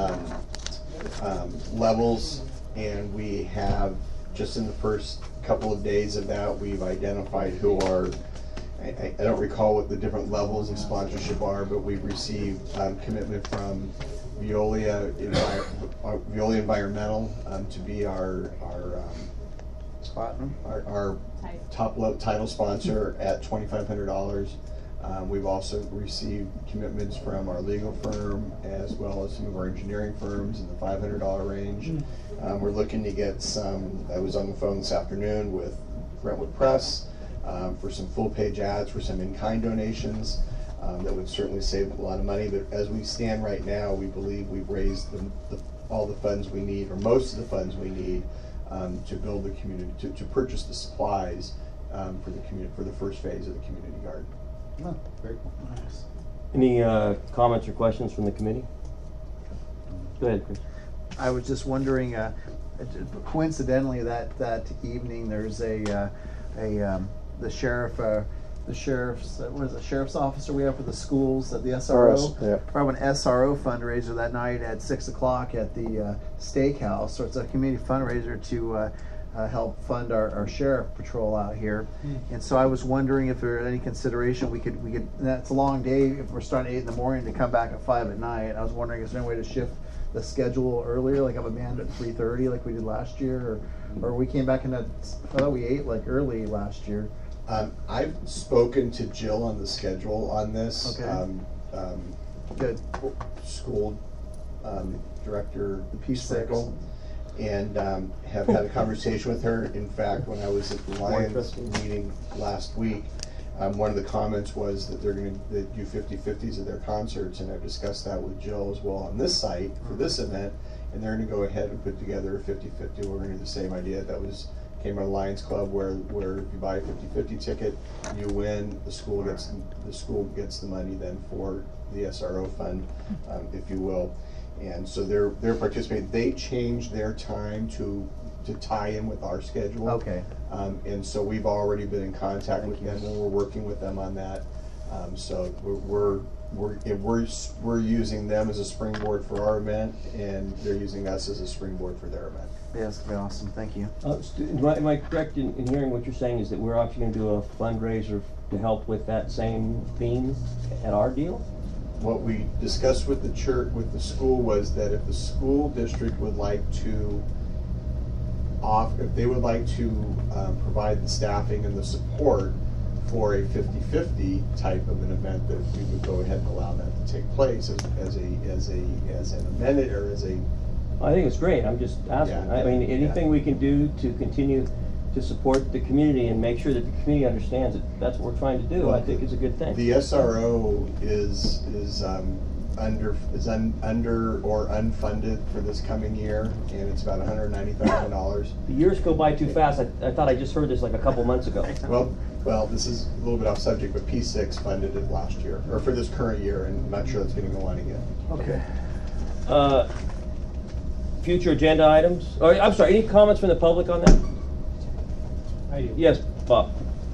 levels, and we have, just in the first couple of days of that, we've identified who are, I don't recall what the different levels of sponsorship are, but we've received commitment from Veolia Environmental to be our Platinum. our top title sponsor at $2,500. We've also received commitments from our legal firm as well as some of our engineering firms in the $500 range. We're looking to get some, I was on the phone this afternoon with Brentwood Press for some full page ads for some in-kind donations. That would certainly save a lot of money, but as we stand right now, we believe we've raised all the funds we need, or most of the funds we need, to build the community, to purchase the supplies for the community, for the first phase of the community garden. Oh, very cool. Nice. Any comments or questions from the committee? Go ahead, Chris. I was just wondering, coincidentally, that evening there's the sheriff's officer we have for the schools at the SRO. Yeah. We have an SRO fundraiser that night at 6 o'clock at the steakhouse. So it's a community fundraiser to help fund our sheriff patrol out here. And so I was wondering if there any consideration we could. That's a long day if we're starting at 8 in the morning to come back at 5 at night. I was wondering, is there any way to shift the schedule earlier, like have a band at 3:30 like we did last year, or we came back and I thought we ate like early last year. I've spoken to Jill on the schedule on this. Okay. Good. School director The P6. Sprinkle, and have had a conversation with her. In fact, when I was at the Lions meeting last week, one of the comments was that they're going to do 50/50s at their concerts, and I've discussed that with Jill as well on this site for this event, and they're going to go ahead and put together a 50/50. We're going to do the same idea that came out of Lions Club, where if you buy a 50/50 ticket, you win. The school gets the money then for the SRO fund, if you will. And so they're participating. They changed their time to tie in with our schedule. Okay. And so we've already been in contact with them, and we're working with them on that. So we're using them as a springboard for our event, and they're using us as a springboard for their event. Yeah, that's gonna be awesome. Thank you. Am I correct in hearing what you're saying is that we're actually going to do a fundraiser to help with that same theme at our deal? What we discussed with the church, with the school, was that if the school district would like to provide the staffing and the support for a 50/50 type of an event, that we would go ahead and allow that to take place as an amendment or as a. I think it's great. I'm just asking. Yeah. I mean, anything we can do to continue to support the community and make sure that the community understands that that's what we're trying to do, Well, I think is a good thing. The SRO is under or unfunded for this coming year, and it's about $190,000. The years go by too fast. I thought I just heard this like a couple months ago. Well, this is a little bit off subject, but P6 funded it last year, or for this current year, and I'm not sure that's going to go on again. Okay. Future agenda items? Oh, I'm sorry, any comments from the public on that? I do. Yes, Bob.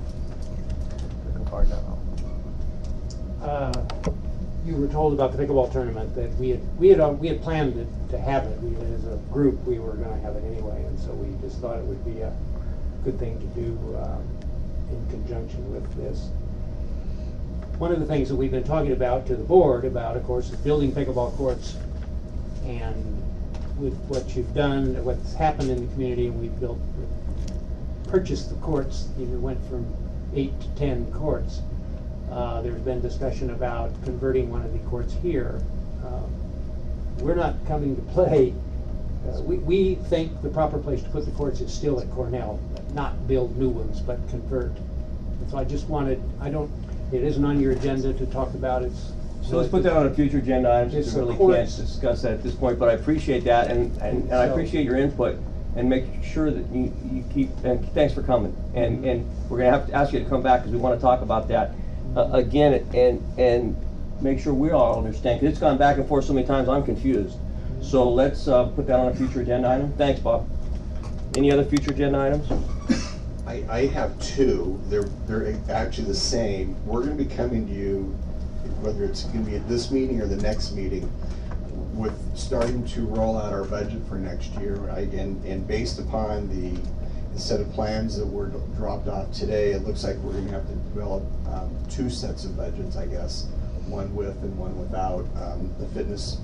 You were told about the pickleball tournament that we had planned to have it. As a group, we were going to have it anyway, and so we just thought it would be a good thing to do in conjunction with this. One of the things that we've been talking about to the board about, of course, is building pickleball courts. And with what you've done, what's happened in the community, and we've purchased the courts, went from 8 to 10 courts. There's been discussion about converting one of the courts here. We're not coming to play. We think the proper place to put the courts is still at Cornell, not build new ones, but convert. And so I just wanted, it isn't on your agenda to talk about it. So let's put that on a future agenda item, since we really can't discuss that at this point, but I appreciate that, and I appreciate your input, and make sure that you keep, and thanks for coming. And we're going to have to ask you to come back, because we want to talk about that again, and make sure we all understand, because it's gone back and forth so many times, I'm confused. So let's put that on a future agenda item. Thanks, Bob. Any other future agenda items? I have two. They're actually the same. We're going to be coming to you, whether it's going to be at this meeting or the next meeting, with starting to roll out our budget for next year. And based upon the set of plans that were dropped off today, it looks like we're going to have to develop two sets of budgets, I guess, one with and one without the fitness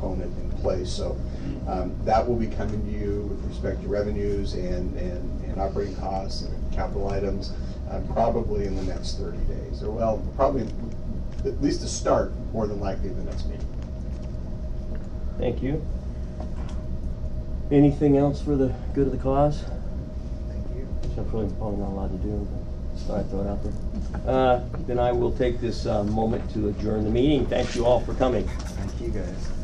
component in place. So that will be coming to you with respect to revenues and operating costs and capital items probably in the next 30 days. Or well, probably at least to start, more than likely the next meeting. Thank you. Anything else for the good of the cause? Thank you. Which I'm probably not allowed to do, but thought I'd throw it out there. Then I will take this moment to adjourn the meeting. Thank you all for coming. Thank you guys.